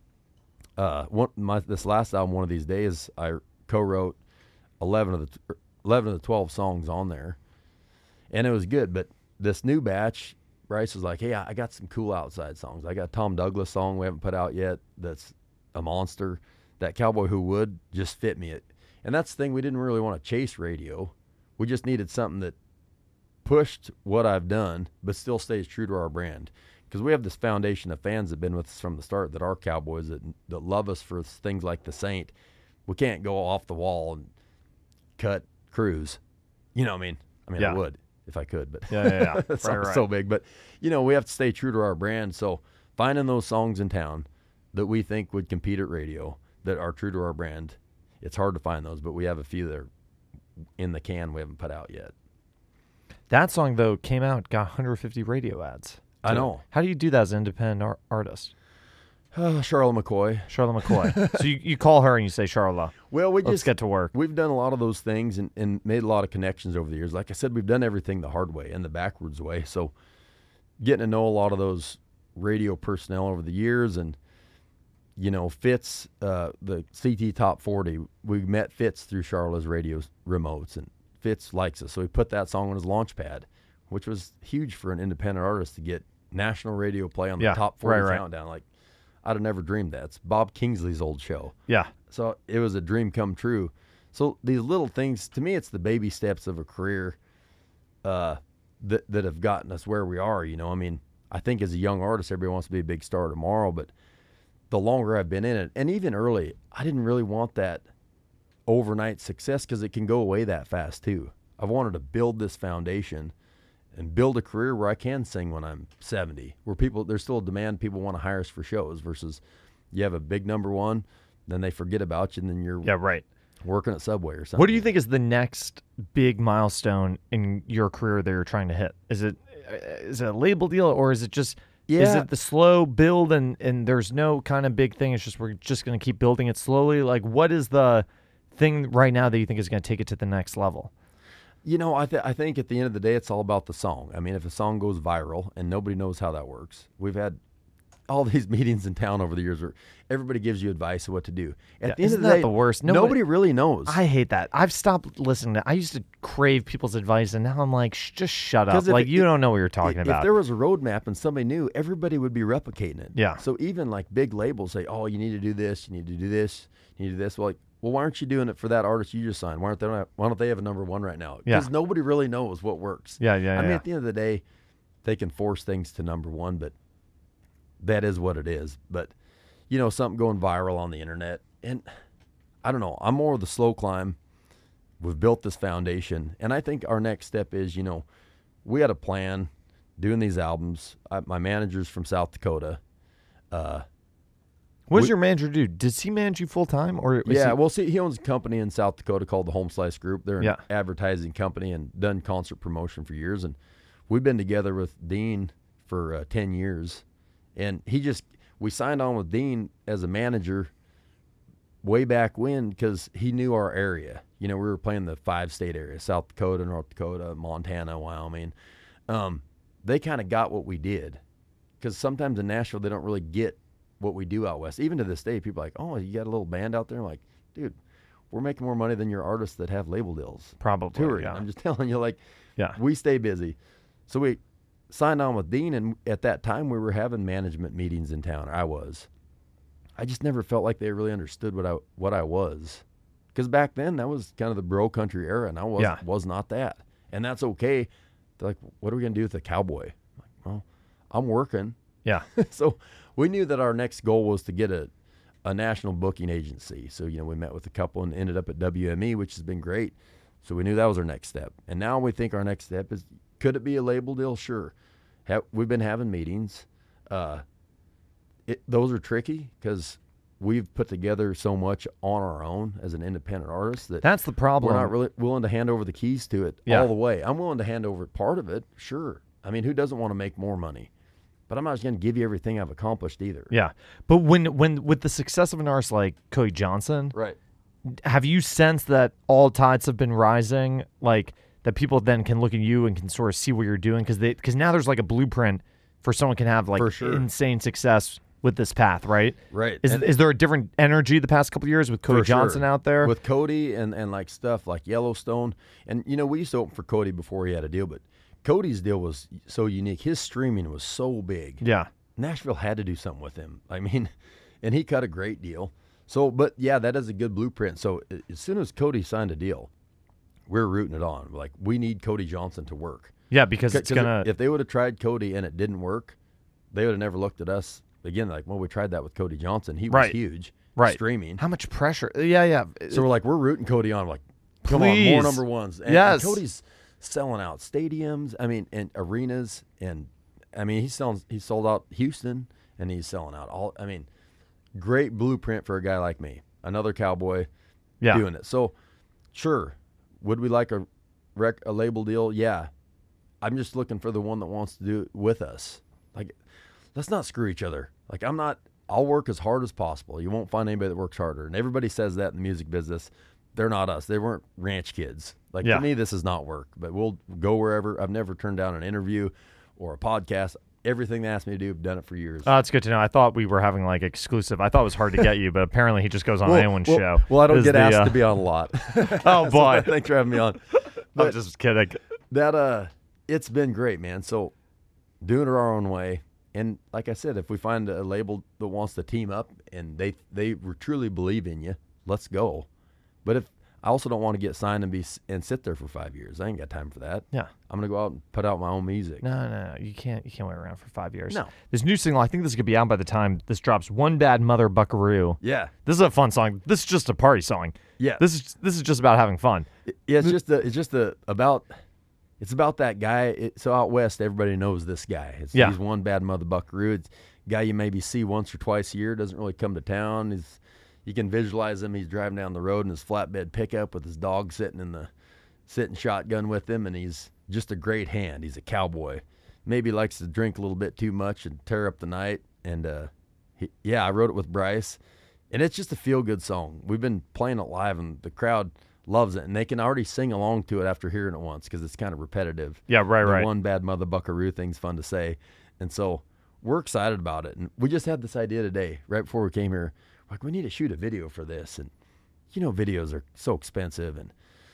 This last album, One of These Days, I co-wrote 11 of the 12 songs on there, and it was good. But this new batch, Bryce was like, hey, I got some cool outside songs. I got a Tom Douglas song we haven't put out yet that's a monster. That Cowboy Who Would just fit me. And that's the thing, we didn't really want to chase radio. We just needed something that pushed what I've done, but still stays true to our brand. Because we have this foundation of fans that have been with us from the start, that are cowboys, that love us for things like The Saint. We can't go off the wall and cut Cruise. You know what I mean? I would if I could, but Yeah. That sounds so big. But, we have to stay true to our brand. So finding those songs in town that we think would compete at radio, that are true to our brand, it's hard to find those, but we have a few that are in the can we haven't put out yet. That song, though, came out, got 150 radio ads. I know. How do you do that as an independent artist? Charlotte McCoy. So you call her and you say, Charlotte, well, let's get to work. We've done a lot of those things and made a lot of connections over the years. Like I said, we've done everything the hard way and the backwards way. So getting to know a lot of those radio personnel over the years, and Fitz, the CT Top 40, we met Fitz through Charlotte's radio remotes, and Fitz likes us. So he put that song on his launch pad, which was huge for an independent artist to get national radio play on the Top 40 countdown. Like, I'd have never dreamed that. It's Bob Kingsley's old show. Yeah. So it was a dream come true. So these little things, to me, it's the baby steps of a career that have gotten us where we are. I mean, I think as a young artist, everybody wants to be a big star tomorrow, but the longer I've been in it, and even early, I didn't really want that overnight success because it can go away that fast too. I've wanted to build this foundation and build a career where I can sing when I'm 70, where there's still a demand, people want to hire us for shows versus you have a big number one, then they forget about you, and then you're working at Subway or something. What do you think is the next big milestone in your career that you're trying to hit? Is it a label deal, or is it just is it the slow build and there's no kind of big thing? It's just we're just going to keep building it slowly. Like, what is the thing right now that you think is going to take it to the next level? I think at the end of the day, it's all about the song. I mean, if a song goes viral and nobody knows how that works, we've had all these meetings in town over the years where everybody gives you advice of what to do. At the end of the day, the worst? Nobody really knows. I hate that. I've stopped listening to. I used to crave people's advice, and now I'm like, just shut up. Like, you don't know what you're talking about. If there was a roadmap and somebody knew, everybody would be replicating it. Yeah. So even like big labels say, "Oh, you need to do this. You need to do this. You need to do this." Well, why aren't you doing it for that artist you just signed? Why don't they have a number one right now? Because nobody really knows what works. Yeah. I mean, at the end of the day, they can force things to number one, but that is what it is. But, something going viral on the internet, and I don't know, I'm more of the slow climb. We've built this foundation, and I think our next step is, we had a plan doing these albums. My manager's from South Dakota. What does your manager do? Does he manage you full time, or he owns a company in South Dakota called the Home Slice Group. They're an advertising company and done concert promotion for years, and we've been together with Dean for 10 years. And we signed on with Dean as a manager way back when because he knew our area. We were playing the 5-state area: South Dakota, North Dakota, Montana, Wyoming. They kind of got what we did because sometimes in Nashville they don't really get what we do out west. Even to this day, people are like, "Oh, you got a little band out there?" I'm like, dude, we're making more money than your artists that have label deals. Probably. Touring. Yeah. I'm just telling you, we stay busy. So we signed on with Dean, and at that time we were having management meetings in town. I just never felt like they really understood what I was, because back then that was kind of the bro country era, and I was not that, and that's okay. They're like, "What are we gonna do with the cowboy?" I'm like, well, I'm working. Yeah. So we knew that our next goal was to get a national booking agency. So we met with a couple and ended up at WME, which has been great. So we knew that was our next step, and now we think our next step is, could it be a label deal? Sure. We've been having meetings. Those are tricky because we've put together so much on our own as an independent artist that's the problem. We're not really willing to hand over the keys to it all the way. I'm willing to hand over part of it, sure. I mean, who doesn't want to make more money? But I'm not just going to give you everything I've accomplished either. Yeah. But when with the success of an artist like Cody Johnson, right? Have you sensed that all tides have been rising? Like, that people then can look at you and can sort of see what you're doing, because now there's like a blueprint for someone can have like insane success with this path, right? Right. Is there a different energy the past couple of years with Cody Johnson out there? With Cody and like stuff like Yellowstone, and we used to open for Cody before he had a deal, but Cody's deal was so unique. His streaming was so big. Yeah. Nashville had to do something with him. I mean, and he cut a great deal. So, but yeah, that is a good blueprint. So as soon as Cody signed a deal, we're rooting it on. Like, we need Cody Johnson to work. Yeah, because it's gonna. If they would have tried Cody and it didn't work, they would have never looked at us again. Like, well, we tried that with Cody Johnson. He was huge. Right. Streaming. How much pressure? Yeah. So we're rooting Cody on. Like, come Please. on, more number ones. And Cody's selling out stadiums. I mean, and arenas. And I mean, he sold out Houston, and he's selling out all. I mean, great blueprint for a guy like me, another cowboy, doing it. So, sure, would we like a label deal? Yeah. I'm just looking for the one that wants to do it with us. Like, let's not screw each other. Like, I'll work as hard as possible. You won't find anybody that works harder. And everybody says that in the music business. They're not us. They weren't ranch kids. Like, to me, this is not work. But we'll go wherever. I've never turned down an interview or a podcast. Everything they asked me to do, I've done it for years. Oh, that's good to know. I thought we were having like exclusive. I thought it was hard to get you, but apparently he just goes on anyone's show. Well, I don't get asked to be on a lot. Oh, boy. Thanks for having me on. But I'm just kidding. It's been great, man. So doing it our own way. And like I said, if we find a label that wants to team up and they truly believe in you, let's go. But if I also don't want to get signed and sit there for 5 years. I ain't got time for that. Yeah. I'm going to go out and put out my own music. No. You can't wait around for 5 years. No. This new single, I think this could be out by the time this drops. One Bad Mother Buckaroo. Yeah. This is a fun song. This is just a party song. Yeah. This is just about having fun. It's about that guy. So out west, everybody knows this guy. He's One Bad Mother Buckaroo. It's a guy you maybe see once or twice a year. Doesn't really come to town. You can visualize him. He's driving down the road in his flatbed pickup with his dog sitting shotgun with him, and he's just a great hand. He's a cowboy. Maybe likes to drink a little bit too much and tear up the night. And I wrote it with Bryce, and it's just a feel-good song. We've been playing it live, and the crowd loves it, and they can already sing along to it after hearing it once because it's kind of repetitive. Yeah, right. One Bad Mother Buckaroo thing's fun to say, and so we're excited about it. And we just had this idea today, right before we came here. Like, we need to shoot a video for this, and videos are so expensive, and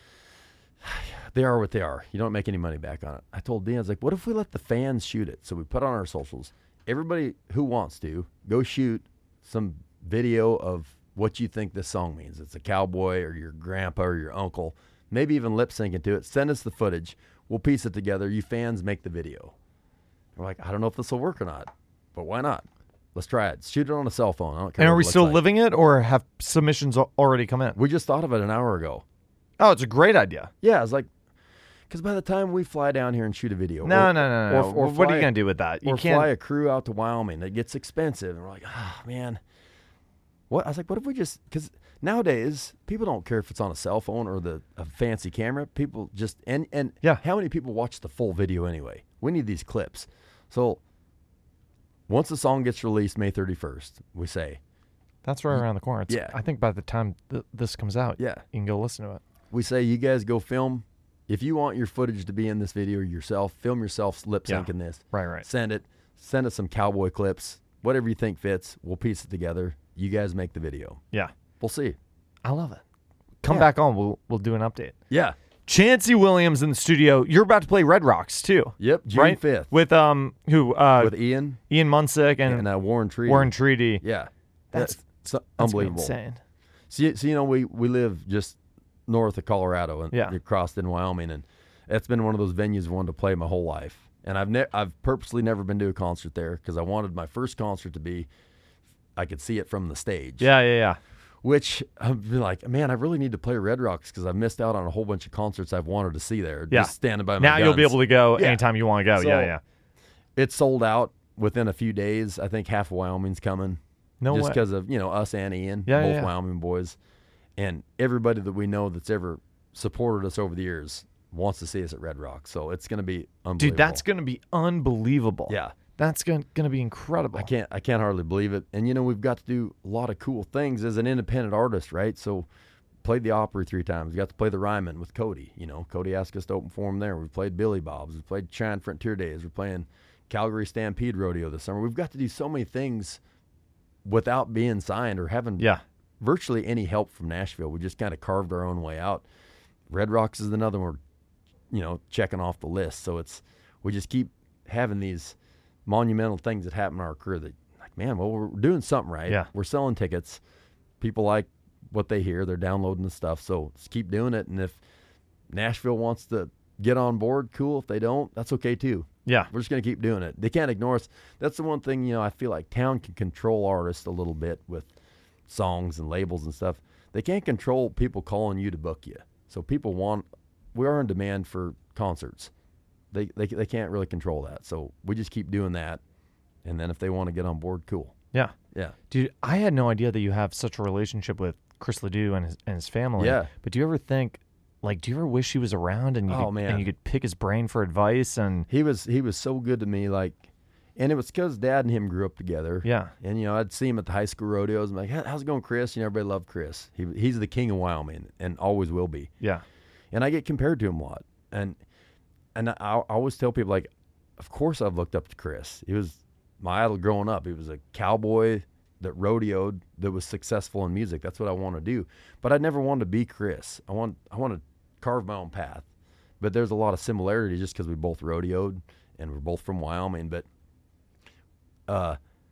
they are what they are. You don't make any money back on it. I told Dean, I was like, what if we let the fans shoot it? So we put on our socials. Everybody who wants to, go shoot some video of what you think this song means. It's a cowboy or your grandpa or your uncle, maybe even lip syncing to it. Send us the footage. We'll piece it together. You fans make the video. We're like, I don't know if this will work or not, but why not? Let's try it. Shoot it on a cell phone. I don't care. And are what we it looks still like. living it, or have submissions already come in? We just thought of it an hour ago. Oh, it's a great idea. Yeah, it's like, because by the time we fly down here and shoot a video, No. or What are you fly- going to do with that? You or can't. fly a crew out to Wyoming, it gets expensive, and we're like, man, what? I was like, what if we just, because nowadays people don't care if it's on a cell phone or a fancy camera. People just and Yeah. How many people watch the full video anyway? We need these clips. So once the song gets released May 31st, we say, That's right around the corner. Yeah. I think by the time this comes out, Yeah. you can go listen to it. we say, you guys go film. If you want your footage to be in this video yourself, film yourself lip syncing this. Right. Send it. Send us some cowboy clips. Whatever you think fits, we'll piece it together. You guys make the video. Yeah. We'll see. I love it. Come Yeah. back on. We'll do an update. Yeah. Chancey Williams in the studio. You're about to play Red Rocks too. Yep. June right? 5th. With who? With Ian Ian Munsick and Warren Treaty. Warren Treaty. Yeah. That's unbelievable. insane. So we live just north of Colorado and across in Wyoming, and it's been one of those venues I wanted to play my whole life. And I've purposely never been to a concert there because I wanted my first concert to be I could see it from the stage. Yeah. Which I've been like, man, I really need to play Red Rocks because I've missed out on a whole bunch of concerts I've wanted to see there. Yeah. Just standing by my Now you'll be guns. able to go Yeah. anytime you want to go. So, yeah. It sold out within a few days. I think half of Wyoming's coming. No just way. because of us and Ian, Yeah, both yeah. Wyoming boys, and everybody that we know that's ever supported us over the years wants to see us at Red Rock. So it's going to be unbelievable. Dude, that's going to be unbelievable. Yeah. That's going to be incredible. I can't hardly believe it. And we've got to do a lot of cool things as an independent artist, right? So played the Opry 3 times. We got to play the Ryman with Cody. Cody asked us to open for him there. We played Billy Bob's. We played Cheyenne Frontier Days. We're playing Calgary Stampede Rodeo this summer. We've got to do so many things without being signed or having virtually any help from Nashville. We just kind of carved our own way out. Red Rocks is another one we're, checking off the list. So we just keep having these monumental things that happen in our career that, like, man, well, we're doing something right. Yeah. We're selling tickets. People like what they hear. They're downloading the stuff. So let's keep doing it. And if Nashville wants to get on board, cool. If they don't, that's okay too. Yeah. We're just going to keep doing it. They can't ignore us. That's the one thing, I feel like town can control artists a little bit with songs and labels and stuff. They can't control people calling you to book you. So we are in demand for concerts. They can't really control that. So we just keep doing that. And then if they want to get on board, cool. Yeah. Yeah. Dude, I had no idea that you have such a relationship with Chris Ledoux and his family. Yeah. But do you ever think, do you ever wish he was around and you could pick his brain for advice? And he was so good to me, and it was because Dad and him grew up together. Yeah. And I'd see him at the high school rodeos. I'm like, how's it going, Chris? Everybody loved Chris. He's the king of Wyoming and always will be. Yeah. And I get compared to him a lot. And I always tell people, of course I've looked up to Chris. He was my idol growing up. He was a cowboy that rodeoed, that was successful in music. That's what I want to do. But I never wanted to be Chris. I want to carve my own path. But there's a lot of similarity just because we both rodeoed and we're both from Wyoming. But,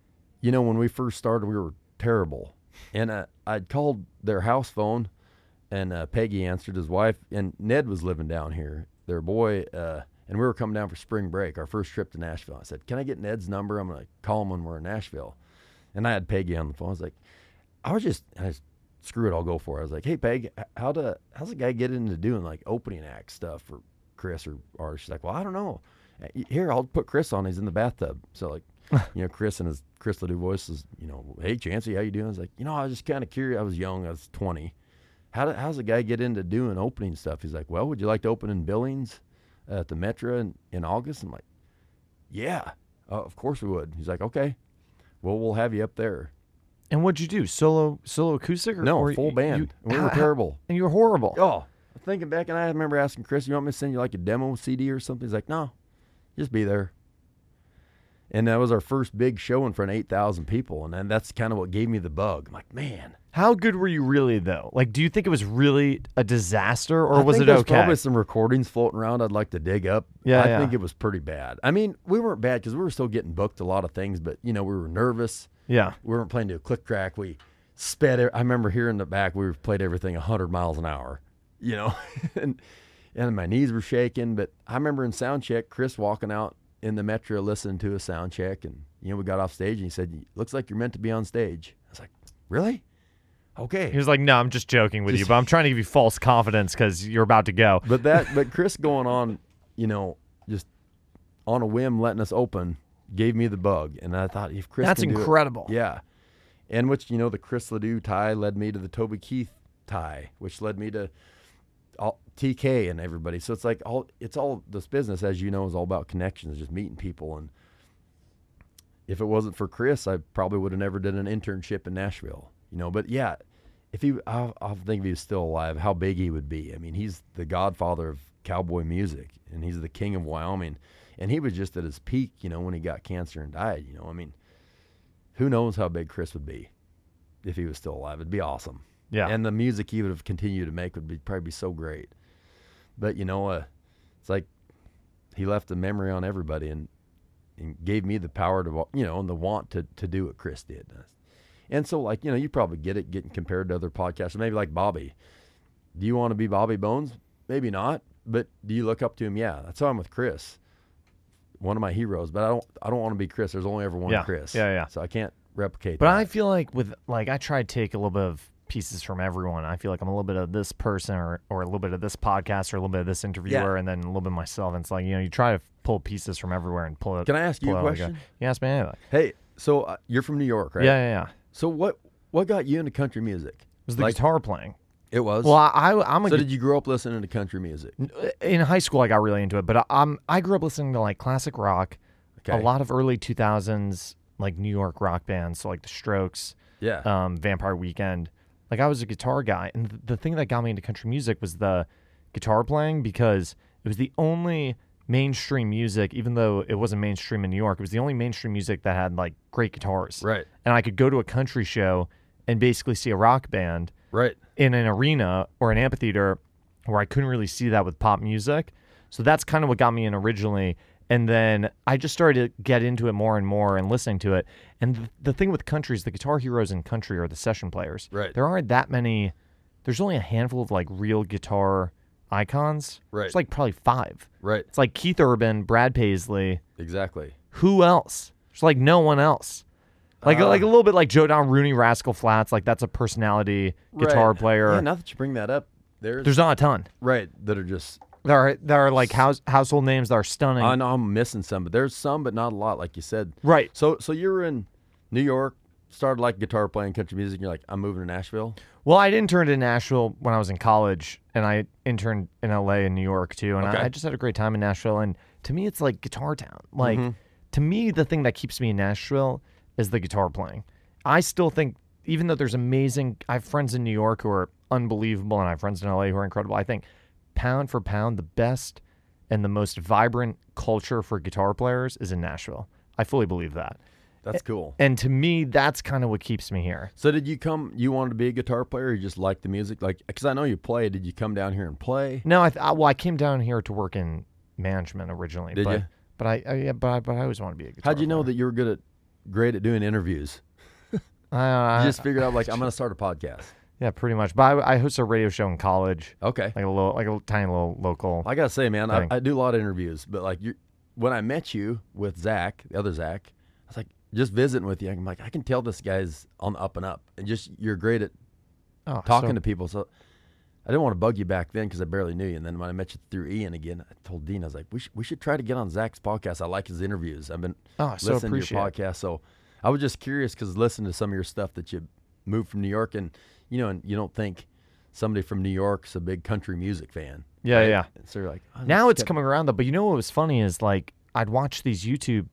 when we first started, we were terrible. And I'd called their house phone, and Peggy answered, his wife, and Ned was living down here, their boy, and we were coming down for spring break, our first trip to Nashville. I said, can I get Ned's number? I'm going to call him when we're in Nashville. And I had Peggy on the phone. I was like, screw it, I'll go for it. I was like, hey, Peg, how's a guy get into doing like opening act stuff for Chris or artists? She's like, well, I don't know. Here, I'll put Chris on. He's in the bathtub. So like, Chris and his Chris Ledoux voice is, hey, Chancey, how you doing? I was like, I was just kind of curious. I was young. I was 20. How's a guy get into doing opening stuff? He's like, well, would you like to open in Billings at the Metro in August? I'm like, yeah, of course we would. He's like, okay, well, we'll have you up there. And what'd you do? Solo acoustic? No, full band. We were terrible. And you were horrible. Oh, thinking back, and I remember asking Chris, you want me to send you like a demo CD or something? He's like, no, just be there. And that was our first big show in front of 8,000 people. And then that's kind of what gave me the bug. I'm like, man. How good were you really, though? Like, do you think it was really a disaster, or was it there's okay? Probably some recordings floating around I'd like to dig up. I think it was pretty bad. I mean, we weren't bad because we were still getting booked a lot of things, but, we were nervous. Yeah. We weren't playing to a click track. We sped it. I remember here in the back, we played everything 100 miles an hour, and my knees were shaking. But I remember in sound check, Chris walking out in the Metro listening to a sound check, and we got off stage and he said, looks like you're meant to be on stage. I was like, really? Okay. He was like, no, I'm just joking with you, but I'm trying to give you false confidence because you're about to go. But Chris going on, just on a whim letting us open gave me the bug, and I thought if Chris that's can do incredible. It, yeah. And which the Chris Ledoux tie led me to the Toby Keith tie, which led me to TK and everybody. So it's like it's all this business, as you know, is all about connections, just meeting people. And if it wasn't for Chris, I probably would have never did an internship in Nashville. But yeah, I'll think if he was still alive, how big he would be. I mean, he's the godfather of cowboy music, and he's the king of Wyoming. And he was just at his peak, when he got cancer and died. I mean, who knows how big Chris would be if he was still alive? It'd be awesome. Yeah. And the music he would have continued to make would probably be so great. But it's like he left a memory on everybody, and gave me the power to, and the want to do what Chris did. And so, like, you probably get it getting compared to other podcasts. Maybe like Bobby. Do you want to be Bobby Bones? Maybe not. But do you look up to him? Yeah. That's how I'm with Chris. One of my heroes. But I don't want to be Chris. There's only ever one Chris. Yeah. So I can't replicate but that. I feel like I try to take a little bit of pieces from everyone. I feel like I'm a little bit of this person or a little bit of this podcast or a little bit of this interviewer and then a little bit of myself. And it's like, you try to pull pieces from everywhere and pull it. Can I ask you a question? You ask me anything. Hey, so you're from New York, right? Yeah. So what got you into country music? It was the guitar playing. It was? Well, I'm a So did you grow up listening to country music? In high school, I got really into it, but I grew up listening to like classic rock, a lot of early 2000s like New York rock bands, so like the Strokes, Vampire Weekend. Like I was a guitar guy, and the thing that got me into country music was the guitar playing, because it was the only mainstream music, even though it wasn't mainstream in New York, it was the only mainstream music that had like great guitars. Right. And I could go to a country show and basically see a rock band in an arena or an amphitheater where I couldn't really see that with pop music. So that's kind of what got me in originally. And then I just started to get into it more and more and listening to it. And the thing with country is the guitar heroes in country are the session players. Right. There aren't that many. There's only a handful of like real guitar icons. Right. It's like probably 5. Right. It's like Keith Urban, Brad Paisley. Exactly. Who else? There's like no one else. Like a little bit like Joe Don Rooney, Rascal Flatts. Like that's a personality guitar player. Yeah, now that you bring that up, there's not a ton. Right. That are just... There are like household names that are stunning. I know I'm missing some, but there's some, but not a lot, like you said. Right. So you were in New York, started like guitar playing country music, and you're like, I'm moving to Nashville? Well, I interned in Nashville when I was in college, and I interned in LA and New York too, and I just had a great time in Nashville. And to me, it's like guitar town. Like to me, the thing that keeps me in Nashville is the guitar playing. I still think, even though there's I have friends in New York who are unbelievable, and I have friends in LA who are incredible. I think pound for pound, the best and the most vibrant culture for guitar players is in Nashville. I fully believe that. That's cool. And to me, that's kind of what keeps me here. So did you wanted to be a guitar player, or you just liked the music? Like, because I know you play. Did you come down here and play? No, I came down here to work in management originally. Did you? But I always want to be a guitar How'd you know player. that you were great at doing interviews? You just figured out, like, I'm going to start a podcast. Yeah, pretty much. But I host a radio show in college, Okay. like a tiny little local. I gotta say, man, thing. I do a lot of interviews, but like when I met you with Zach, the other Zach, I was like just visiting with you. I'm like, I can tell this guy's on the up and up, and just you're great at talking to people. So I didn't want to bug you back then because I barely knew you. And then when I met you through Ian again, I told Dean, I was like, we should try to get on Zach's podcast. I like his interviews. I've been listening to your podcast, so I was just curious because listening to some of your stuff that you moved from New York, and you don't think somebody from New York's a big country music fan. Yeah, right? yeah. And so you're like, Now it's coming around though. But you know what was funny is like I'd watch these YouTube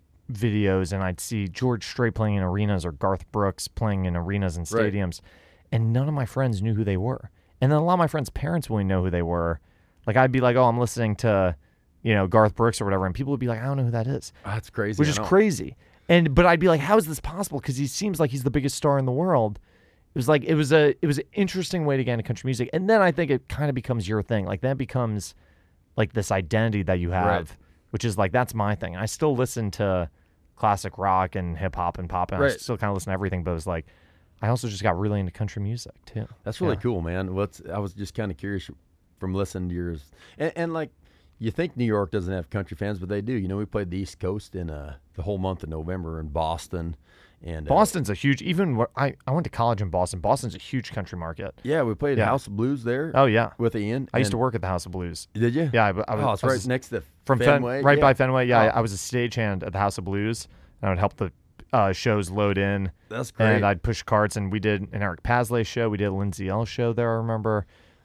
videos and I'd see George Strait playing in arenas or Garth Brooks playing in arenas and stadiums, and none of my friends knew who they were. And then a lot of my friends' parents wouldn't know who they were. Like I'd be like, oh, I'm listening to, Garth Brooks or whatever, and people would be like, I don't know who that is. That's crazy. Which is crazy. But I'd be like, how is this possible? Because he seems like he's the biggest star in the world. It was an interesting way to get into country music. And then I think it kind of becomes your thing. Like that becomes like this identity that you have, which is like, that's my thing. I still listen to classic rock and hip hop and pop, and I still kind of listen to everything, but it's like, I also just got really into country music too. That's really cool, man. I was just kind of curious from listening to yours. And like, you think New York doesn't have country fans, but they do. We played the East Coast in the whole month of November in Boston. And Boston's a huge, I went to college in Boston. Boston's a huge country market. Yeah, we played House of Blues there. Oh, yeah. With Ian. I used to work at the House of Blues. Did you? Yeah. I was right next to from Fenway. Right by Fenway. Yeah, I was a stagehand at the House of Blues, and I would help the shows load in. That's great. And I'd push carts, and we did an Eric Pasley show. We did a Lindsay L show there, I remember.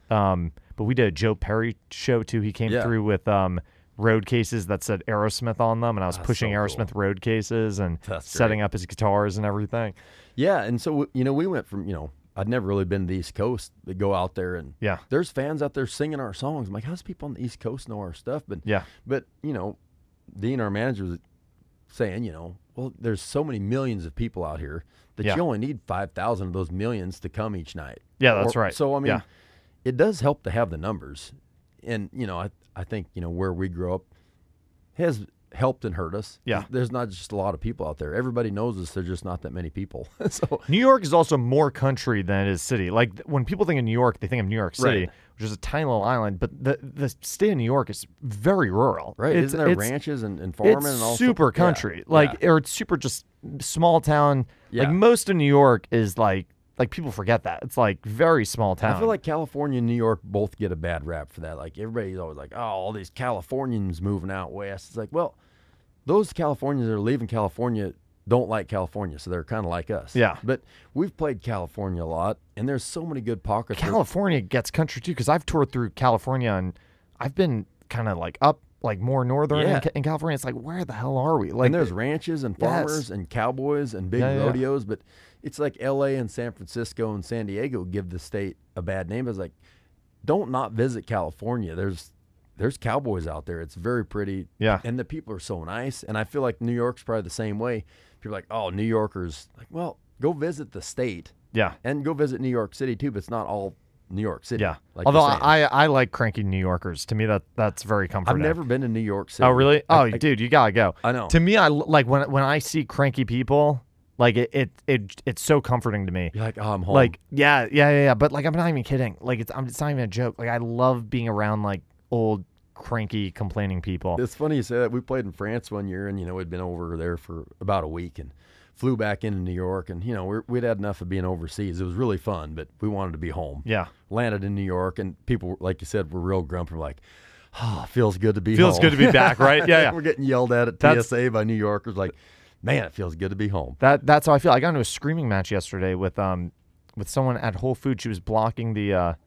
But we did a Joe Perry show, too. He came through with road cases that said Aerosmith on them, and I was pushing Aerosmith road cases and setting up his guitars and everything. Yeah, and so, we went from, I'd never really been to the East Coast, but go out there and there's fans out there singing our songs. I'm like, how's people on the East Coast know our stuff? But Dean, our manager, was saying, well, there's so many millions of people out here that you only need 5,000 of those millions to come each night. Yeah, that's right. So, I mean, it does help to have the numbers. And, I think, where we grew up has helped and hurt us. Yeah. There's not just a lot of people out there. Everybody knows us. There's just not that many people. So New York is also more country than it is city. Like when people think of New York, they think of New York City, which is a tiny little island. But the state of New York is very rural. Right. Isn't there ranches and farming and all? It's super country. Or it's super just small town. Yeah. Like most of New York is like people forget that. It's like very small town. I feel like California and New York both get a bad rap for that. Like everybody's always like, oh, all these Californians moving out west. It's like, well, those Californians that are leaving California don't like California, so they're kind of like us. Yeah. But we've played California a lot, and there's so many good pockets. California gets country too, because I've toured through California, and I've been kind of like up, like more northern in California. It's like, where the hell are we? Like, and there's ranches and farmers and cowboys and big rodeos, but it's like L.A. and San Francisco and San Diego give the state a bad name. It's like, don't not visit California. There's cowboys out there. It's very pretty. Yeah. And the people are so nice. And I feel like New York's probably the same way. People are like, oh, New Yorkers. Like, well, go visit the state. Yeah. And go visit New York City, too, but it's not all New York City. Yeah. Like although I like cranky New Yorkers. To me, that's very comforting. I've never been to New York City. Oh, really? Dude, you got to go. I know. To me, I like when I see cranky people, like it's so comforting to me. You're like, oh, I'm home. Like, yeah. But like, I'm not even kidding. Like, it's not even a joke. Like, I love being around like old, cranky, complaining people. It's funny you say that. We played in France one year, and we'd been over there for about a week and flew back into New York, and we'd had enough of being overseas. It was really fun, but we wanted to be home. Yeah. Landed in New York, and people, like you said, were real grumpy. We're like, oh, it feels good to be home. Feels good to be back, right? Yeah. We're getting yelled at TSA by New Yorkers. Like, man, it feels good to be home. That's how I feel. I got into a screaming match yesterday with someone at Whole Foods. She was blocking the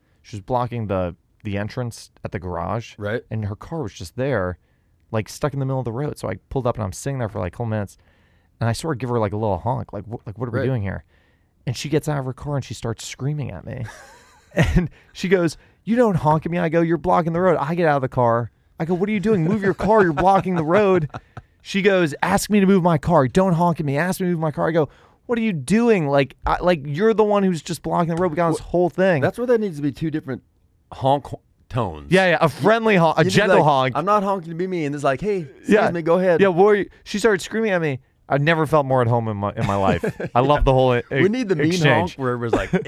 entrance at the garage. Right. And her car was just there, like stuck in the middle of the road. So I pulled up and I'm sitting there for like a couple minutes, and I sort of give her like a little honk, like what are we doing here? And she gets out of her car and she starts screaming at me. And she goes, "You don't honk at me." I go, "You're blocking the road." I get out of the car. I go, "What are you doing? Move your car. You're blocking the road." She goes, "Ask me to move my car. Don't honk at me. Ask me to move my car." I go, "What are you doing? Like you're the one who's just blocking the road. We got this whole thing." That's where there needs to be two different honk tones. Yeah. A friendly honk, a gentle honk. I'm not honking to be me. And it's like, hey, excuse me, go ahead. Yeah, she started screaming at me. I've never felt more at home in my life. I love the whole we need the mean exchange. honk where it was like, hey,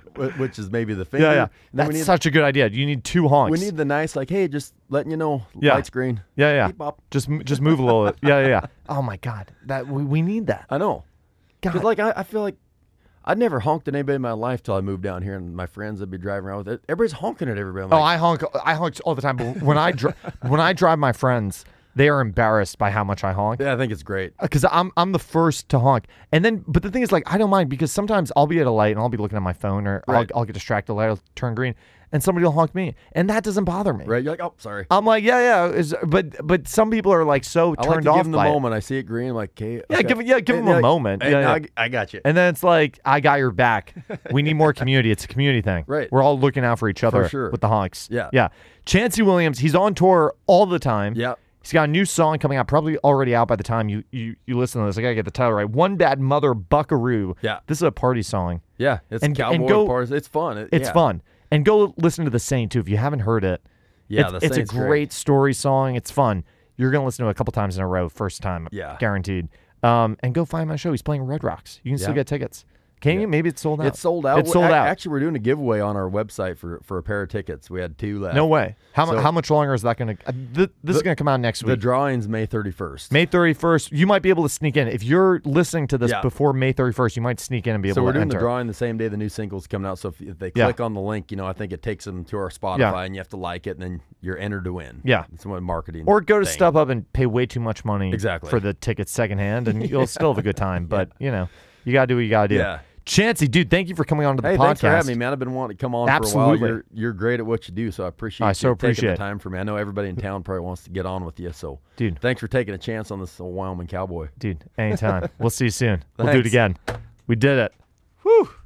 which is maybe the finger. Yeah, yeah. And then That's such a good idea. You need 2 honks. we need the nice, like, hey, just letting you know, Yeah. light's green. Yeah, yeah. Beep, bop. Just move a little bit. Yeah, yeah, yeah. Oh my God, we need that. I know. God. Because, like, I feel like I'd never honked at anybody in my life till I moved down here, and my friends would be driving around with it. Everybody's honking at everybody. I'm Oh, like, I honk all the time. But when I drive my friends, they are embarrassed by how much I honk. yeah, I think it's great. Because I'm the first to honk, and then but the thing is, like, I don't mind because sometimes I'll be at a light and I'll be looking at my phone or Right. I'll get distracted, the light will turn green, and somebody will honk me, and that doesn't bother me. Right? You're like, oh, sorry. I'm like, yeah. But some people are like so I like turned to off give them the by it. moment. I see it green. I'm like, okay. Yeah, okay. give them And a they're moment. Hey, Yeah, no, yeah. I got you. And then it's like, I got your back. We need more community. It's a community thing. Right. We're all looking out for each other sure. with the honks. Yeah. Yeah. Chancey Williams, he's on tour all the time. Yeah. He's got a new song coming out, probably already out by the time you listen to this. I got to get the title right. One Bad Mother Buckaroo. Yeah. This is a party song. Yeah. It's And cowboy go- parts. It's fun. It's yeah. fun. And go listen to The Saint, too, if you haven't heard it. Yeah, it's The a Saint's great story song. It's fun. You're going to listen to it a couple times in a row, first time. Yeah. Guaranteed. And go find my show. He's playing Red Rocks. You can still Yeah. get tickets. Can you? Maybe it's sold out. It's sold out. It's sold out. Actually, we're doing a giveaway on our website for a pair of tickets. We had 2 left. No way. How So- much longer is that going to? This is going to come out next The week. drawing's May 31st. May 31st. You might be able to sneak in if you're listening to this Yeah. before May 31st. You might sneak in and be able So to we're doing enter. the drawing the same day the new single's coming out. So if they Yeah. click on the link, I think it takes them to our Spotify, Yeah. and you have to like it, and then you're entered to win. Yeah. It's one marketing. Or go to thing. StubHub and pay way too much money Exactly. for the tickets secondhand, and you'll still have a good time. But you got to do what you got to do. Yeah. Chancey, dude, thank you for coming on to the Hey, podcast. thanks for having me, man. I've been wanting to come on for a Absolutely. while. You're great at what you do, so I appreciate I you so taking appreciate the it. time for me. I know everybody in town probably wants to get on with you, so Dude. thanks for taking a chance on this Wyoming cowboy. Dude, anytime. We'll see you soon. We'll do it Thanks. again. We did it. Whew.